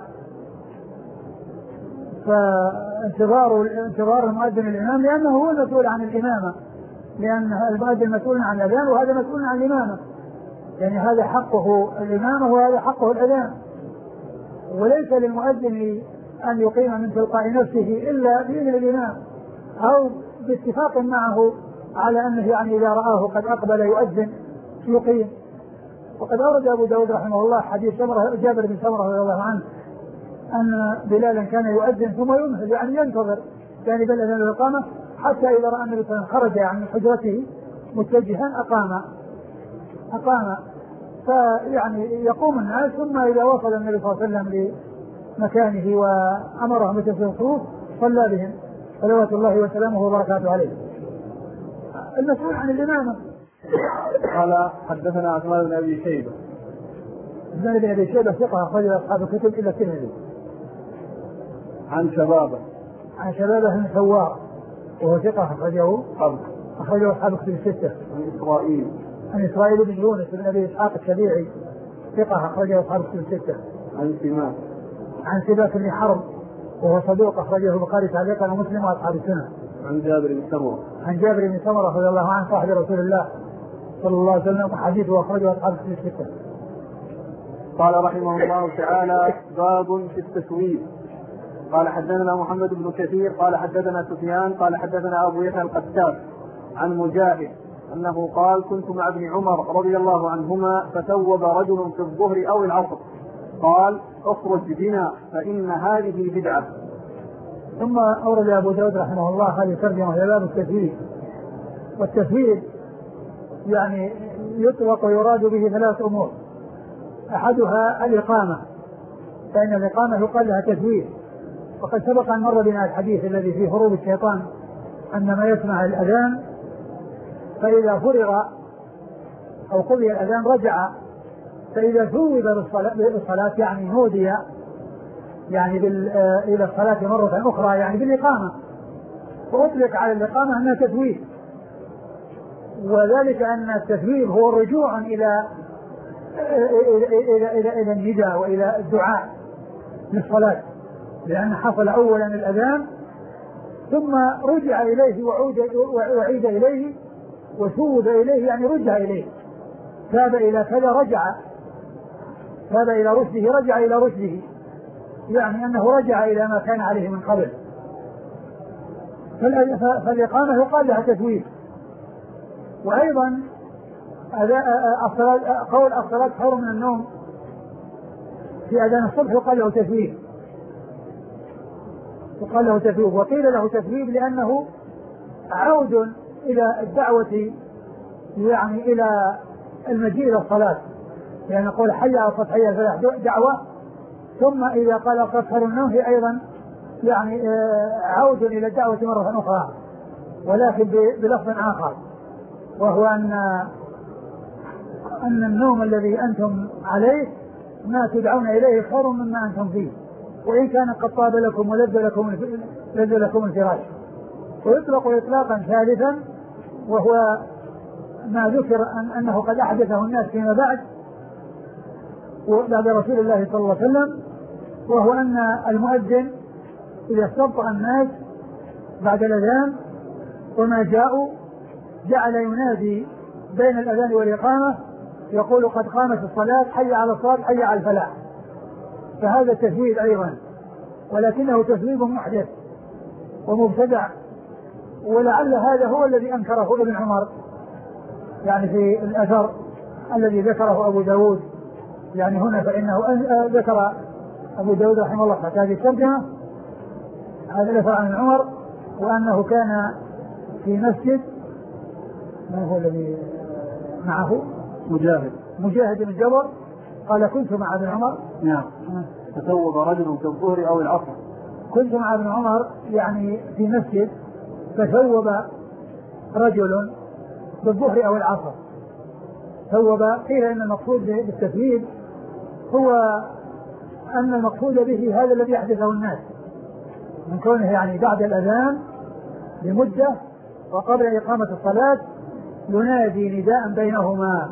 فانتظار المؤذن الإمام لأنه هو المسؤول عن الإمامة، لأن المؤذن مسؤول عن الأذان وهذا مسؤول عن الإمامة، يعني هذا حقه الإمامة وهذا حقه الأذان، وليس للمؤذن أن يقيم من تلقاء نفسه إلا بإذن الإمام أو باتفاق معه على أنه يعني إذا رآه قد أقبل يؤذن يقيم. وقد أورد أبو داود رحمه الله حديث جابر بن سمرة رضي الله عنه أن بلالا كان يؤذن ثم يمهل يعني ينتظر يعني بالأذان والإقامة حتى إذا رأى النبي صلى الله عليه وسلم خرج عن حجرته متجها أقام فيعني يقوم الناس، ثم إذا وصل النبي صلى الله عليه وسلم لمكانه وأمرهم بتسوية الصفوف صلى بهم صلوات الله وسلامه وبركاته عليه. المسؤول عن الإمامة. قال حدثنا عثمان بن أبي شيبة. عثمان بن أبي شيبة ثقة أخرج أصحاب الكتب إلا الترمذي. عن شبابه بن ثوار وهو ثقة أخرجه أصحاب الكتب الستة. عن إسرائيل بن يونس بن أبي إسحاق الشبيعي ثقة أخرجه أصحاب الكتب الستة. عن سماك بن حرب وهو صدوق أخرجه البخاري تعليقا ومسلم وأصحاب السنة. عن جابر بن سمرة رضي الله عنه صاحب رسول الله صلى الله عليه وسلم وحديثه أخرجه أصحاب الكتب الستة. قال رحمه الله تعالى: باب في التسويف. قال حدثنا محمد بن كثير قال حدثنا سفيان قال حدثنا أبو يحيى القتاد عن مجاهد أنه قال: كنت مع ابن عمر رضي الله عنهما فثوب رجل في الظهر أو العصر قال: اخرج بنا فإن هذه بدعة. ثم أورد أبو داود رحمه الله هذه ترجمة إلى باب التسويف. والتسويف يعني يطلق ويراد به ثلاث أمور: أحدها الإقامة، فإن الإقامة يقال لها تسويف، وقد سبق أن مر بنا الحديث الذي فيه هروب الشيطان أن ما يسمع الأذان فإذا فرغ أو قضي الأذان رجع، فإذا ثوب بالصلاة يعني نودي يعني إلى الصلاة مرة أخرى يعني بالإقامة، وأطلق على الإقامة أنها تثويب، وذلك أن التثويب هو الرجوع إلى النداء وإلى الدعاء للصلاة، لأن حصل أولا الأذان ثم رجع إليه وعيد إليه وثوب إليه يعني رجع إليه، تاب إلى كذا رجع، تاب إلى رشده رجع إلى رشده، يعني أنه رجع إلى ما كان عليه من قبل. فالإقامة يقال لها تثويب. وأيضا قول الصلاة خير من النوم في أذان الصبح يقال له تثويب، وقيل له تثويب لأنه عود إلى الدعوة يعني إلى المجيء إلى الصلاة، يعني نقول حي على الصلاة حي على الفلاح دعوة، ثم إذا قال الصلاة خير من النوم هي أيضا يعني عود إلى الدعوة مرة أخرى، ولكن بلفظ آخر، وهو أن النوم الذي أنتم عليه ما تدعون إليه خير مما أنتم فيه، وإن كان قد طاب لكم ولذ لكم الفراش. ويطلق إطلاقا ثالثا وهو ما ذكر أنه قد أحدثه الناس فيما بعد رسول الله صلى الله عليه وسلم، وهو أن المؤذن إذا استبطأ الناس بعد الأذان وما جاءوا جعل ينادي بين الأذان والإقامة يقول: قد قامت الصلاة، حي على الصلاة حي على الفلاح. فهذا تثويب أيضا، ولكنه تثويب محدث ومبتدع، ولعل هذا هو الذي أنكره ابن عمر يعني في الأثر الذي ذكره أبو داود يعني هنا، فإنه ذكر أبو داود رحمه الله هذه الترجمة هذا الأثر عن ابن عمر، وأنه كان في مسجد، ما هو الذي معه؟ مجاهد بن جبر قال: كنت مع ابن عمر. نعم. تثوب رجل في الظهر أو العصر. كنت مع ابن عمر يعني في مسجد فثوب رجل بالظهر أو العصر. ثوب، قيل إن المقصود بالتثويب هو أن المقصود به هذا الذي يحدثه الناس من كونه يعني بعد الأذان بمدة وقبل إقامة الصلاة ينادي نداء بينهما،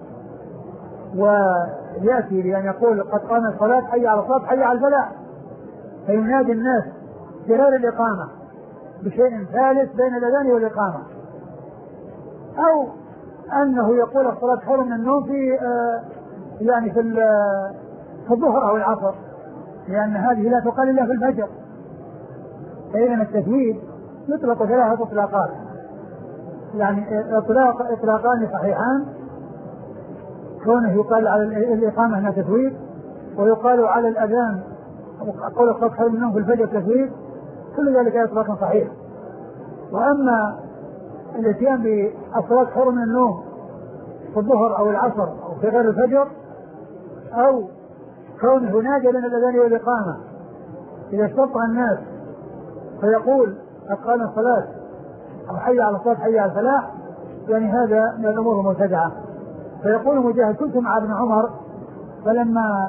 ويأتي بأن يقول قد قام الصلاة، حي على الصلاة، حي على الفلاح، فينادي الناس بغير الإقامة بشيء ثالث بين الأذان والإقامة، أو أنه يقول الصلاة خير من النوم في يعني في الظهر أو العصر، لأن هذه لا تقال إلا في الفجر. فإذا التثويب يطلق ثلاثة إطلاقات، يعني إطلاقان صحيحان، كونه يقال على الإقامة أنها تثويب، ويقال على الأذان قول الصلاة خير من النوم في الفجر تثويب، كل ذلك إطلاق صحيح. وأما الاتيان بالصلاة خير من النوم في الظهر أو العصر أو في غير الفجر، أو كونه نادى بين الأذان والإقامة إذا استطاع الناس فيقول قد قام الصلاة أو حي على الصلاة حي على الفلاح، يعني هذا من الأمور المبتدعة. فيقول مجاهد كنت مع ابن عمر فلما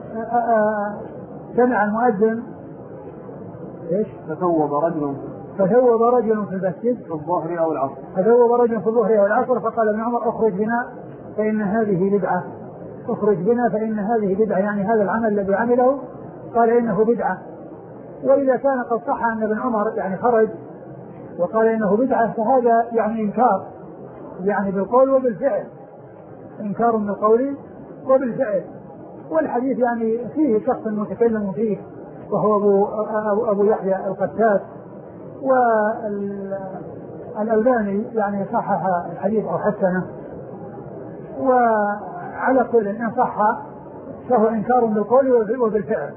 سمع المؤذن فثوب رجل في المسجد في الظهر أو العصر، فثوب رجل في الظهر أو العصر، فقال ابن عمر اخرج بنا فإن هذه بدعة، اخرج بنا فإن هذه بدعة، يعني هذا العمل الذي عمله قال إنه بدعة. وإذا كان قد صح أن ابن عمر يعني خرج وقال إنه بدعة، فهذا يعني إنكار، يعني بالقول وبالفعل، إنكار بالقول وبالفعل. والحديث يعني فيه شخص متكلم فيه وهو أبو يحيى القتات، والألباني يعني صحح الحديث أو حسنه، وعلى كل إن صح فهو إنكار بالقول وبالفعل.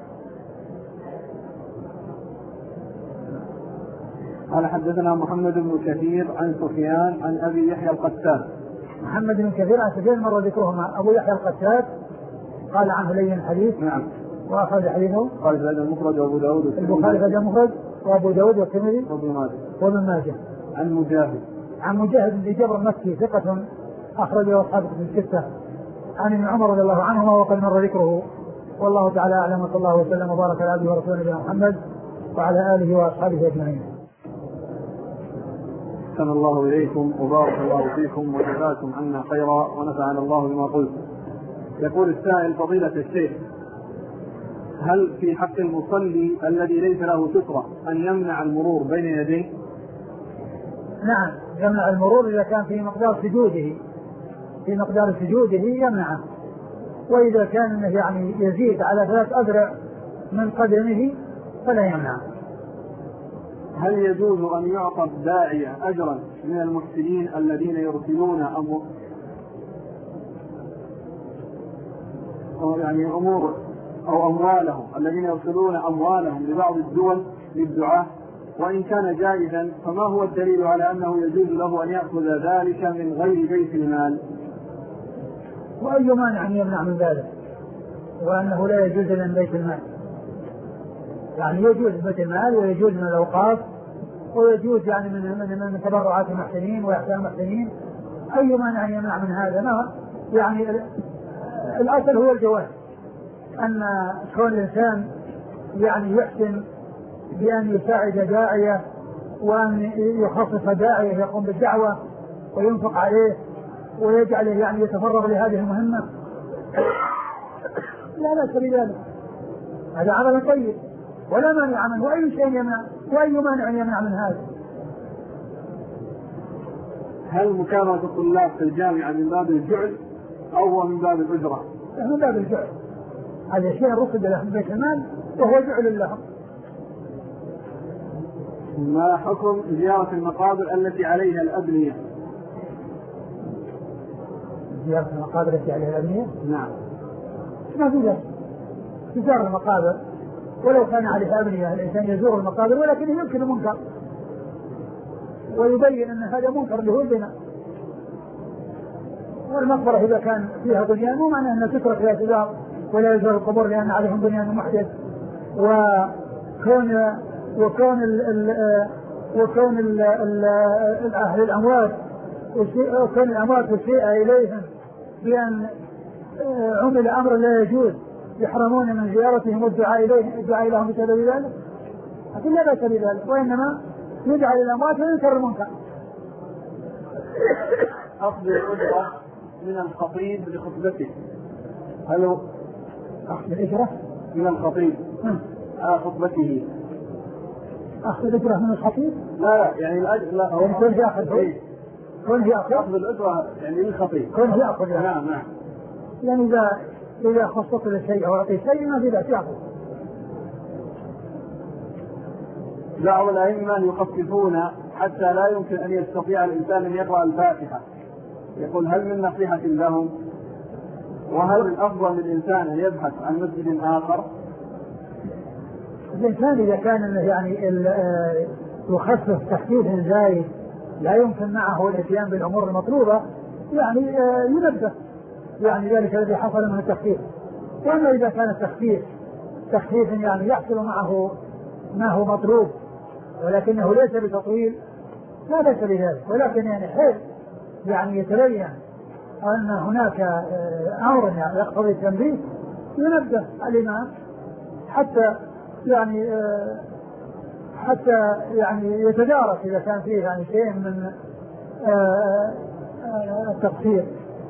قال حدثنا محمد بن كثير عن سفيان عن أبي يحيى القتات. محمد بن كثير عن سفيان مر ذكرهما. أبو يحيى القتات قال عنه لين الحديث. نعم. وأخرج حديثه قال في هذا المفرد وأبو داود البخاري في هذا المفرد وأبو داود والترمذي وابن ماجه. عن مجاهد بن جبر المكي ثقة أخرجه أصحاب الكتب الستة عن ابن عمر رضي الله عنهما وقد مر ذكره. والله تعالى أعلم، وصلى الله وسلم وبارك على عبده ورسوله نبينا محمد وعلى آله وأصحابه أجمعين. أحسن الله إليكم وبارك الله فيكم وجزاكم عنا خيرا ونفعنا الله بما قلت. يقول السائل فضيلة الشيخ، هل في حق المصلي الذي ليس له سترة أن يمنع المرور بين يديه؟ نعم، يمنع المرور إذا كان في مقدار سجوده يمنعه، وإذا كان يعني يزيد على 3 أذرع من قدمه فلا يمنعه. هل يجوز أن يعطى الداعية أجرا من المحسنين الذين يرسلون أموالهم الذين يرسلون أموالهم لبعض الدول للدعاة، وإن كان جائزا فما هو الدليل على أنه يجوز له أن يأخذ ذلك من غير بيت المال؟ وأي مانع أن يمنع من ذلك، وأنه لا يجوز من بيت المال، يعني يجوز بيت المال ويجوز من الأوقاف ويجوز يعني من تبرعات المحسنين وإحسان المحسنين. أي مانع أن يمنع من هذا؟ ما يعني الأصل هو الجواز، أن كون الإنسان يعني يحسن بأن يساعد داعية وأن يخصص داعية يقوم بالدعوة وينفق عليه ويجعله يعني يتفرغ لهذه المهمة، لا بأس بذلك، هذا عمل طيب ولا مانع منه. وأي شيء يمنع، وأي مانع يمنع من هذا؟ هل مكافأة الطلاب في الجامعة من باب الجعل أو من باب الأجرة؟ من باب الجعل، هذا شيء رصد له من بيت المال وهو جعل لهم. ما حكم زيارة المقابر التي عليها الأبنية؟ زيارة المقابر التي عليها الأبنية؟ نعم. ما في ذلك، تزار المقابر ولو كان عليها أبنية، الإنسان يزور المقابر ولكن يمكن منكر ويبين أن هذا منكر له البناء. والمقبرة إذا كان فيها بنيان مو معنى أنها تترك لا تزار ولا يزور القبور لأن عليهم بنيان محدث. وكون أهل الأموات وكون الأموات والسيئة إليهم بأن عمل أمر لا يجوز يحرمون من زيارتهم والدعاء لهم بسبب ذلك، لكن لا بأس بذلك، وإنما يدعى للأموات وينكر المنكر. أخذ الأجرة من الخطيب لخطبته، هل هو أخذ الأجرة من الخطيب على خطبته؟ أخذ الأجرة من الخطيب؟ لا يعني الأجر لا هو كل يأخذ أخذ الأجرة يعني للخطيب. كل يأخذ نعم. يعني إذا خصصت لشيء أو أعطي شيء ما في ذلك يأخذ. بعض الأئمة يخففون حتى لا يمكن أن يستطيع الإنسان أن يقرأ الفاتحة، يقول هل من نصيحة لهم؟ وهل الأفضل للإنسان أن يبحث عن مسجد آخر؟ الإنسان إذا كان يعني يخفف تخفيف زايد لا يمكن معه الاتيان بالأمور المطلوبة يعني ينبه، يعني ذلك الذي حصل من التخفيف. وأما إذا كان تخفيف يعني يحصل معه ما هو مطلوب ولكنه ليس بتطويل لا بأس بذلك، ولكن يعني حيث يعني يتبين أن هناك أمر يعني يقتضي التنبيه ينبه الإمام حتى يعني يتدارك إذا كان فيه يعني شيء من التقصير.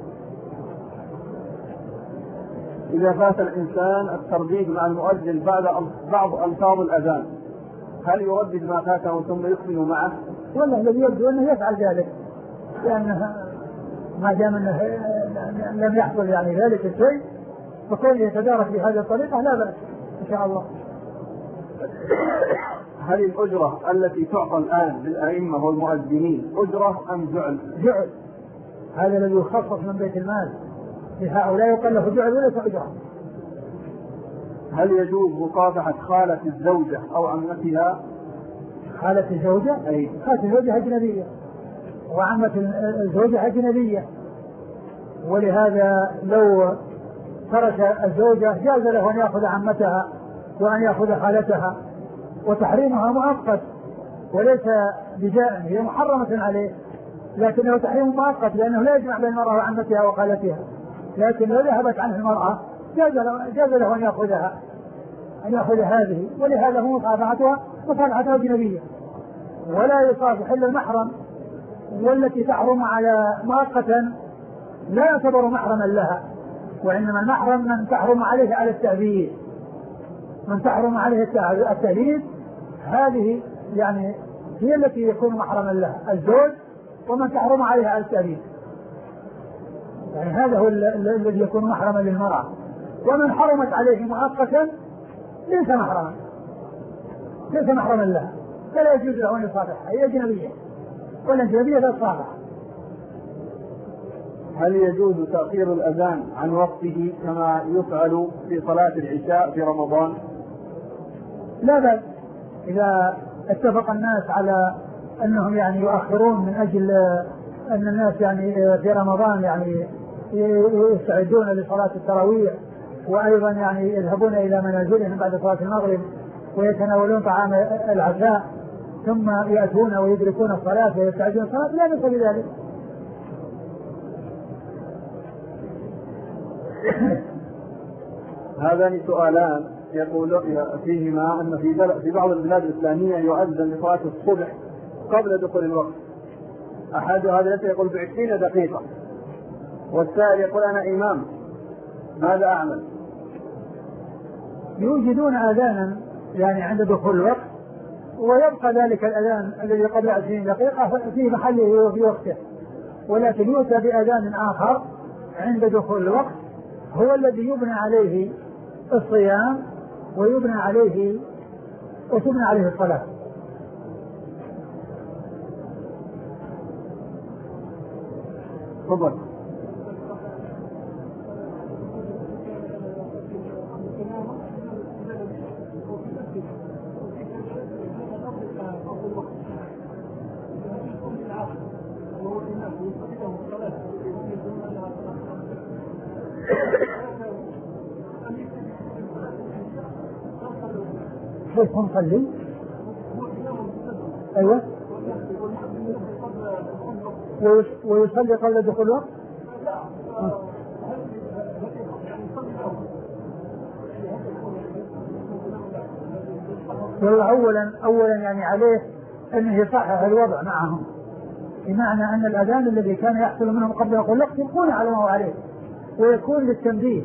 إذا فات الإنسان الترديد مع المؤذن بعض ألفاظ الأذان هل يردد ما فاته ثم يكمل معه؟ والله الذي يبدو أنه يفعل ذلك، لأنه ما دام أنه لم يحصل يعني ذلك الشيء فكون يتدارك بهذه الطريقة لا بأس إن شاء الله. هل الأجرة التي تعطى الآن للأئمة والمؤذنين أجرة أم جعل؟ جعل، هذا الذي يخصص من بيت المال لهؤلاء يقال له جعل وليس أجرة. هل يجوز مصافحة خالة الزوجة أو عمتها؟ خالة الزوجة؟ أي خالة الزوجة أجنبية وعمة الزوجة أجنبية، ولهذا لو ترك الزوجة جاز له أن يأخذ عمتها وأن يأخذ خالتها، وتحريمها مؤقت وليس بجائن، هي محرمة عليه لكنه تحريم مؤقت لأنه لا يجمع بين المرأة وعمتها وخالتها، لكن لو ذهبت عنه المرأة جاز له أن يأخذ هذه، ولهذا هو مصافحتها أجنبية. ولا يصافح إلا المحرم، والتي تحرم على مؤقتا لا يعتبر محرما لها، وإنما المحرم من تحرم عليه على التأبيد، من تحرم عليه التأبيد هذه يعني هي التي يكون محرما لها، الزوج ومن تحرم عليه على التأبيد، يعني هذا هو الذي يكون محرما للمرأة. ومن حرمت عليه مؤقتا ليس محرما لها، فلا يجوز له أن يصافحها، هي أجنبية والأجنبية لا تصافح. هل يجوز تأخير الأذان عن وقته كما يفعل في صلاة العشاء في رمضان؟ لا بل إذا اتفق الناس على أنهم يعني يؤخرون من أجل أن الناس يعني في رمضان يعني يستعدون لصلاة التراويح وأيضا يعني يذهبون إلى منازلهم بعد صلاة المغرب ويتناولون طعام العشاء ثم يأتون ويدركون الصلاة ويستعدون الصلاة لا بأس بذلك. هذان سؤالان يقول فيهما أن في بعض البلاد الإسلامية يؤذن لصلاة الصبح قبل دخول الوقت، أحد هذا يقول ب20 دقيقة، والسائل يقول أنا إمام ماذا أعمل؟ يوجدون آذانا يعني عند دخول الوقت ويبقى ذلك الأذان الذي قبل 20 دقيقة في محله وفي وقته، ولكن يؤتى بأذان آخر عند دخول الوقت هو الذي يبنى عليه الصيام وتبنى عليه الصلاة. تفضل. كيف نصلي؟ أيوة. ويصلي قبل دخول الوقت؟ والله أولا يعني عليه أنه يصحح الوضع معهم، بمعنى أن الأذان الذي كان يحصل منهم قبل دخول الوقت يكون على ما هو عليه، ويكون للتنبيه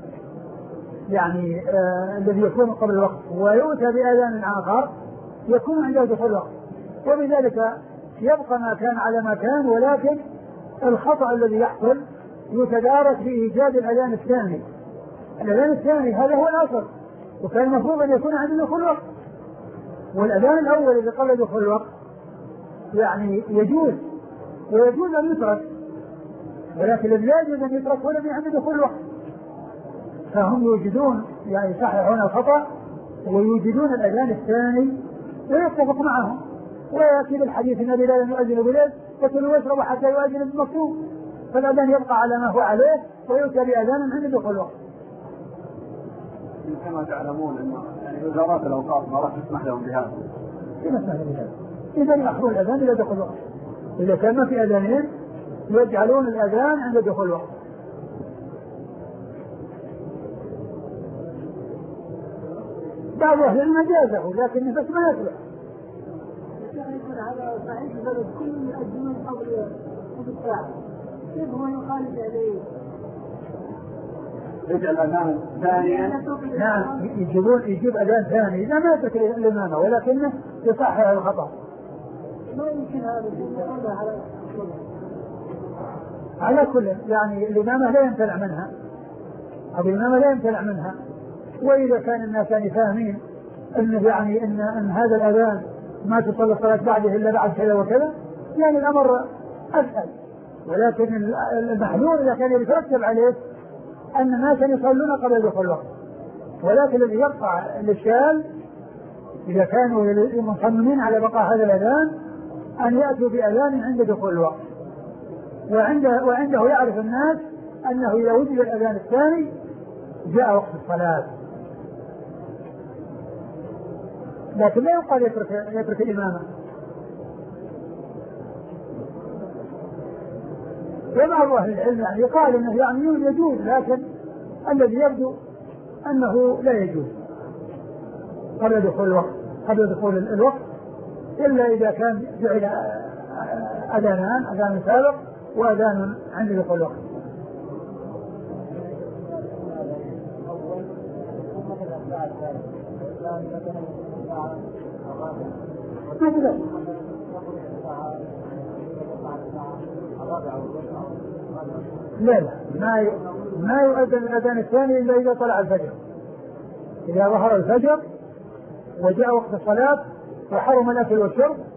يعني الذي يكون قبل الوقت، ويؤتى بأذان آخر يكون عند دخول الوقت، وبذلك يبقى ما كان على ما كان، ولكن الخطأ الذي يحصل يتدارك في إيجاد الأذان الثاني. الأذان الثاني هذا هو الأصل، وكان المفروض أن يكون عند دخول الوقت، والأذان الأول الذي قبل دخول الوقت يعني يجوز ويجوز أن يترك، ولكن الذي لا يجوز أن يترك هو الذي عند دخول الوقت. فهم يوجدون يعني يصححون الخطأ ويوجدون الأذان الثاني ويتفق معهم، ويأتي بالحديث النبي لا يؤذن بالليل فكلوا واشربوا حتى يؤذن بالمكتوب، فالأذان يبقى على ما هو عليه ويؤتى بأذان عند دخول الوقت. كما تعلمون أن يعني وزارات الأوقاف ما راح تسمح لهم بهذا. كيف تسمح لهم بهذا؟ إذا يأخذون الأذان إلى دخول الوقت. إذا كان ما في أذانين يجعلون الأذان عند دخول الوقت. بعض أهل العلم جازه لكن بس ما يصلح. هذا صحيح بلد كل يؤذنون قبل الساعة، كيف هو يخالف عليه؟ يجعل أذان ثانيا. نعم يجيب أذان ثاني إذا ما يترك الإمامة، ولكنه يصحح الخطأ. ما يمكن هذا على كل يعني الإمامة لا يمتنع منها، أو الإمامة لا يمتنع منها، وإذا كان الناس يعني فاهمين أن يعني أن هذا الأذان ما تصلي الصلاة بعده إلا بعد كذا وكذا، يعني الأمر أسهل. ولكن المحذور إذا كان يترتب عليه أن الناس يصلون قبل دخول الوقت، ولكن الذي يقع الإشكال إذا كانوا مصممين على بقاء هذا الأذان أن يأتوا بأذان عند دخول الوقت، وعنده يعرف الناس أنه إذا وجد الأذان الثاني جاء وقت الصلاة، لكن لا يقال يترك الإمامة. وبعض أهل العلم يعني يقال أنه يعني يجوز، لكن الذي يبدو أنه لا يجوز قبل دخول الوقت إلا إذا كان جعل أذانان، أذان سابق وأذان عند دخول الوقت. لا ما يؤذن الأذان الثاني إلا إذا طلع الفجر. إذا ظهر الفجر وجاء وقت الصلاة وحرم الأكل والشرب